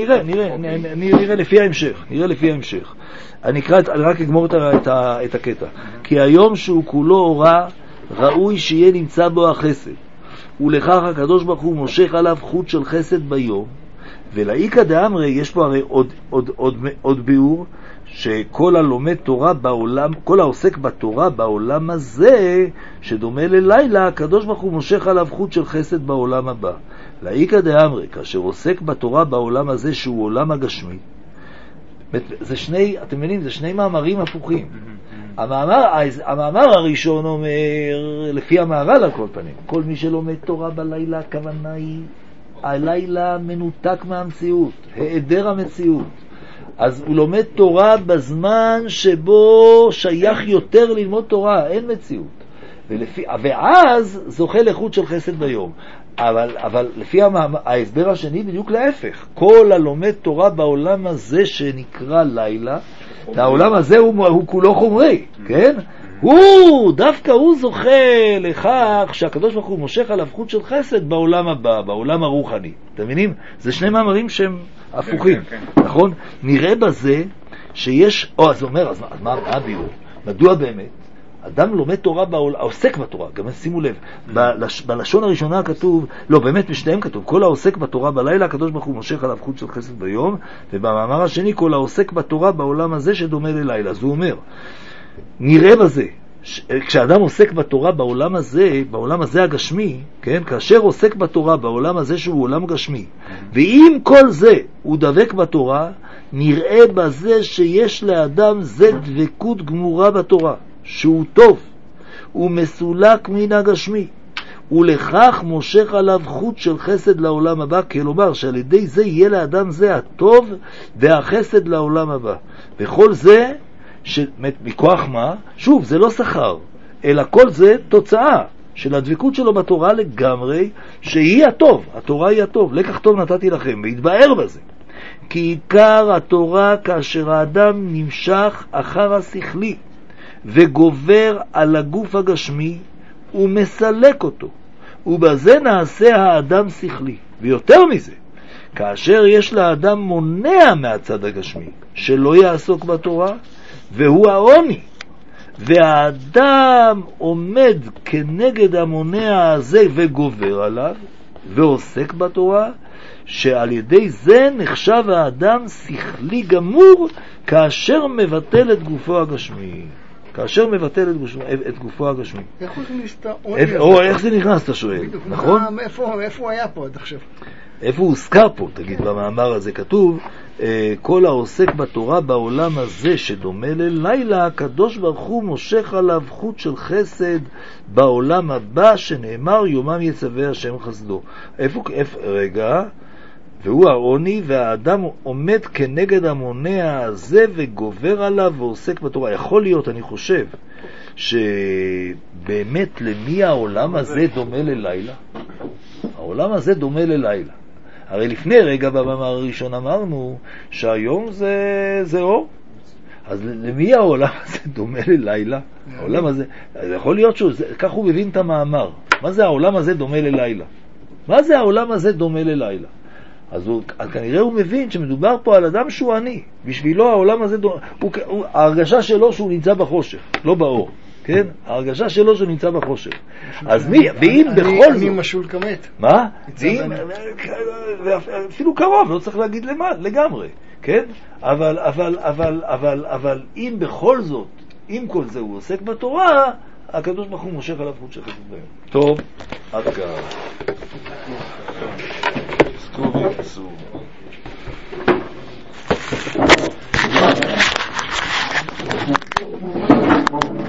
נראה לפי ההמשך. אני רק אגמור את הקטע. כי היום שהוא כולו אורה, ראוי שיהיה נמצא בו החסד. ולכך הקדוש ברוך הוא מושך עליו חוט של חסד ביום. ולאיקא דאמרי, יש פה הרי עוד ביאור, שכל הלומד תורה בעולם, כל העוסק בתורה בעולם הזה, שדומה ללילה, הקדוש ברוך הוא מושך עליו חוט של חסד בעולם הבא. לאיקא דאמרי, כאשר עוסק בתורה בעולם הזה, שהוא עולם הגשמי, זה שני, אתם מבינים, זה שני מאמרים הפוכים. המאמר הראשון אומר, לפי המהר"ל על כל פנים, כל מי שלומד תורה בלילה, הכוונה היא, הלילה מנותק מהמציאות, היעדר המציאות. אז הוא לומד תורה בזמן שבו שייך יותר ללמוד תורה, אין מציאות. ואז זוכה לחוט של חסד ביום. אבל לפי ההסבר השני בדיוק להפך. כל הלומד תורה בעולם הזה שנקרא לילה, העולם הזה הוא כולו חומרי, כן? דווקא הוא זוכה לכך שהקדוש ברוך הוא מושך עליו חוט של חסד בעולם הבא, בעולם הרוחני. אתם מבינים? זה שני מאמרים שהם הפוכים, נכון? נראה בזה שיש, אז הוא אומר, אז מה הביאור? מדוע באמת? אדם לומד תורה העוסק בתורה, גם שימו לב, בלשון הראשונה כתוב, לא, באמת בשניהם כתוב, כל העוסק בתורה בלילה, הקדוש ברוך הוא מושך עליו חוט של חסד ביום, ובמאמר השני, כל העוסק בתורה בעולם הזה שדומה ללילה. אז הוא אומר, נראה בזה, כשאדם עוסק בתורה בעולם הזה הגשמי, כן? כאשר עוסק בתורה בעולם הזה שהוא עולם גשמי, ואם כל זה הוא דבק בתורה, נראה בזה שיש לאדם זה דבקות גמורה בתורה, שהוא טוב, הוא מסולק מן הגשמי, ולכך מושך עליו חוט של חסד לעולם הבא, כלומר שעל ידי זה יהיה לאדם זה הטוב והחסד לעולם הבא. וכל זה מכוח מה? שוב, זה לא שכר, אלא כל זה תוצאה של הדבקות שלו בתורה לגמרי, שהיא הטוב, התורה היא הטוב, לקח טוב נתתי לכם, והתבאר בזה. כי עיקר התורה כאשר האדם נמשך אחר השכלי, וגובר על הגוף הגשמי, ומסלק אותו, ובזה נעשה האדם שכלי. ויותר מזה, כאשר יש לאדם מונע מהצד הגשמי, שלא יעסוק בתורה, והוא העוני, והאדם עומד כנגד המונע הזה וגובר עליו, ועוסק בתורה, שעל ידי זה נחשב האדם שכלי גמור, כאשר מבטל את גופו הגשמי. כאשר מבטל את גופו הגשמי. איך הוא נכנס את העוני הזה? איך זה נכנס, אתה שואל, נכון? איפה הוא היה פה עד עכשיו? איפה הוא הוזכר פה, תגיד, במאמר הזה כתוב, כל העוסק בתורה בעולם הזה שדומה ללילה, הקדוש ברוך הוא מושך עליו חוט של חסד בעולם הבא, שנאמר יומם יצווה השם חסדו. רגע, והוא העוני, והאדם עומד כנגד המונע הזה וגובר עליו ועוסק בתורה. יכול להיות, אני חושב, שבאמת למי העולם הזה דומה ללילה? העולם הזה דומה ללילה. הרי לפני רגע במאמר הראשון אמרנו שהיום זה אור. אז למי העולם הזה דומה ללילה? העולם הזה, יכול להיות כך הוא מבין את המאמר. מה זה העולם הזה דומה ללילה? מה זה העולם הזה דומה ללילה? אז כנראה הוא מבין שמדובר פה על אדם שהוא עני. בשבילו העולם הזה דומה, ההרגשה שלו שהוא נמצא בחושך, לא באור. כן? ההרגשה שלו שהוא נמצא בחושך. אז מי, ואם בכל זאת... אני משול כמת. מה? אפילו קרוב, לא צריך להגיד למה, לגמרי. כן? אבל אם בכל זאת, אם כל זה הוא עוסק בתורה, הקדוש ברוך הוא מושך עליו חוט של חסד בהם. טוב, עד כאן. סקובי,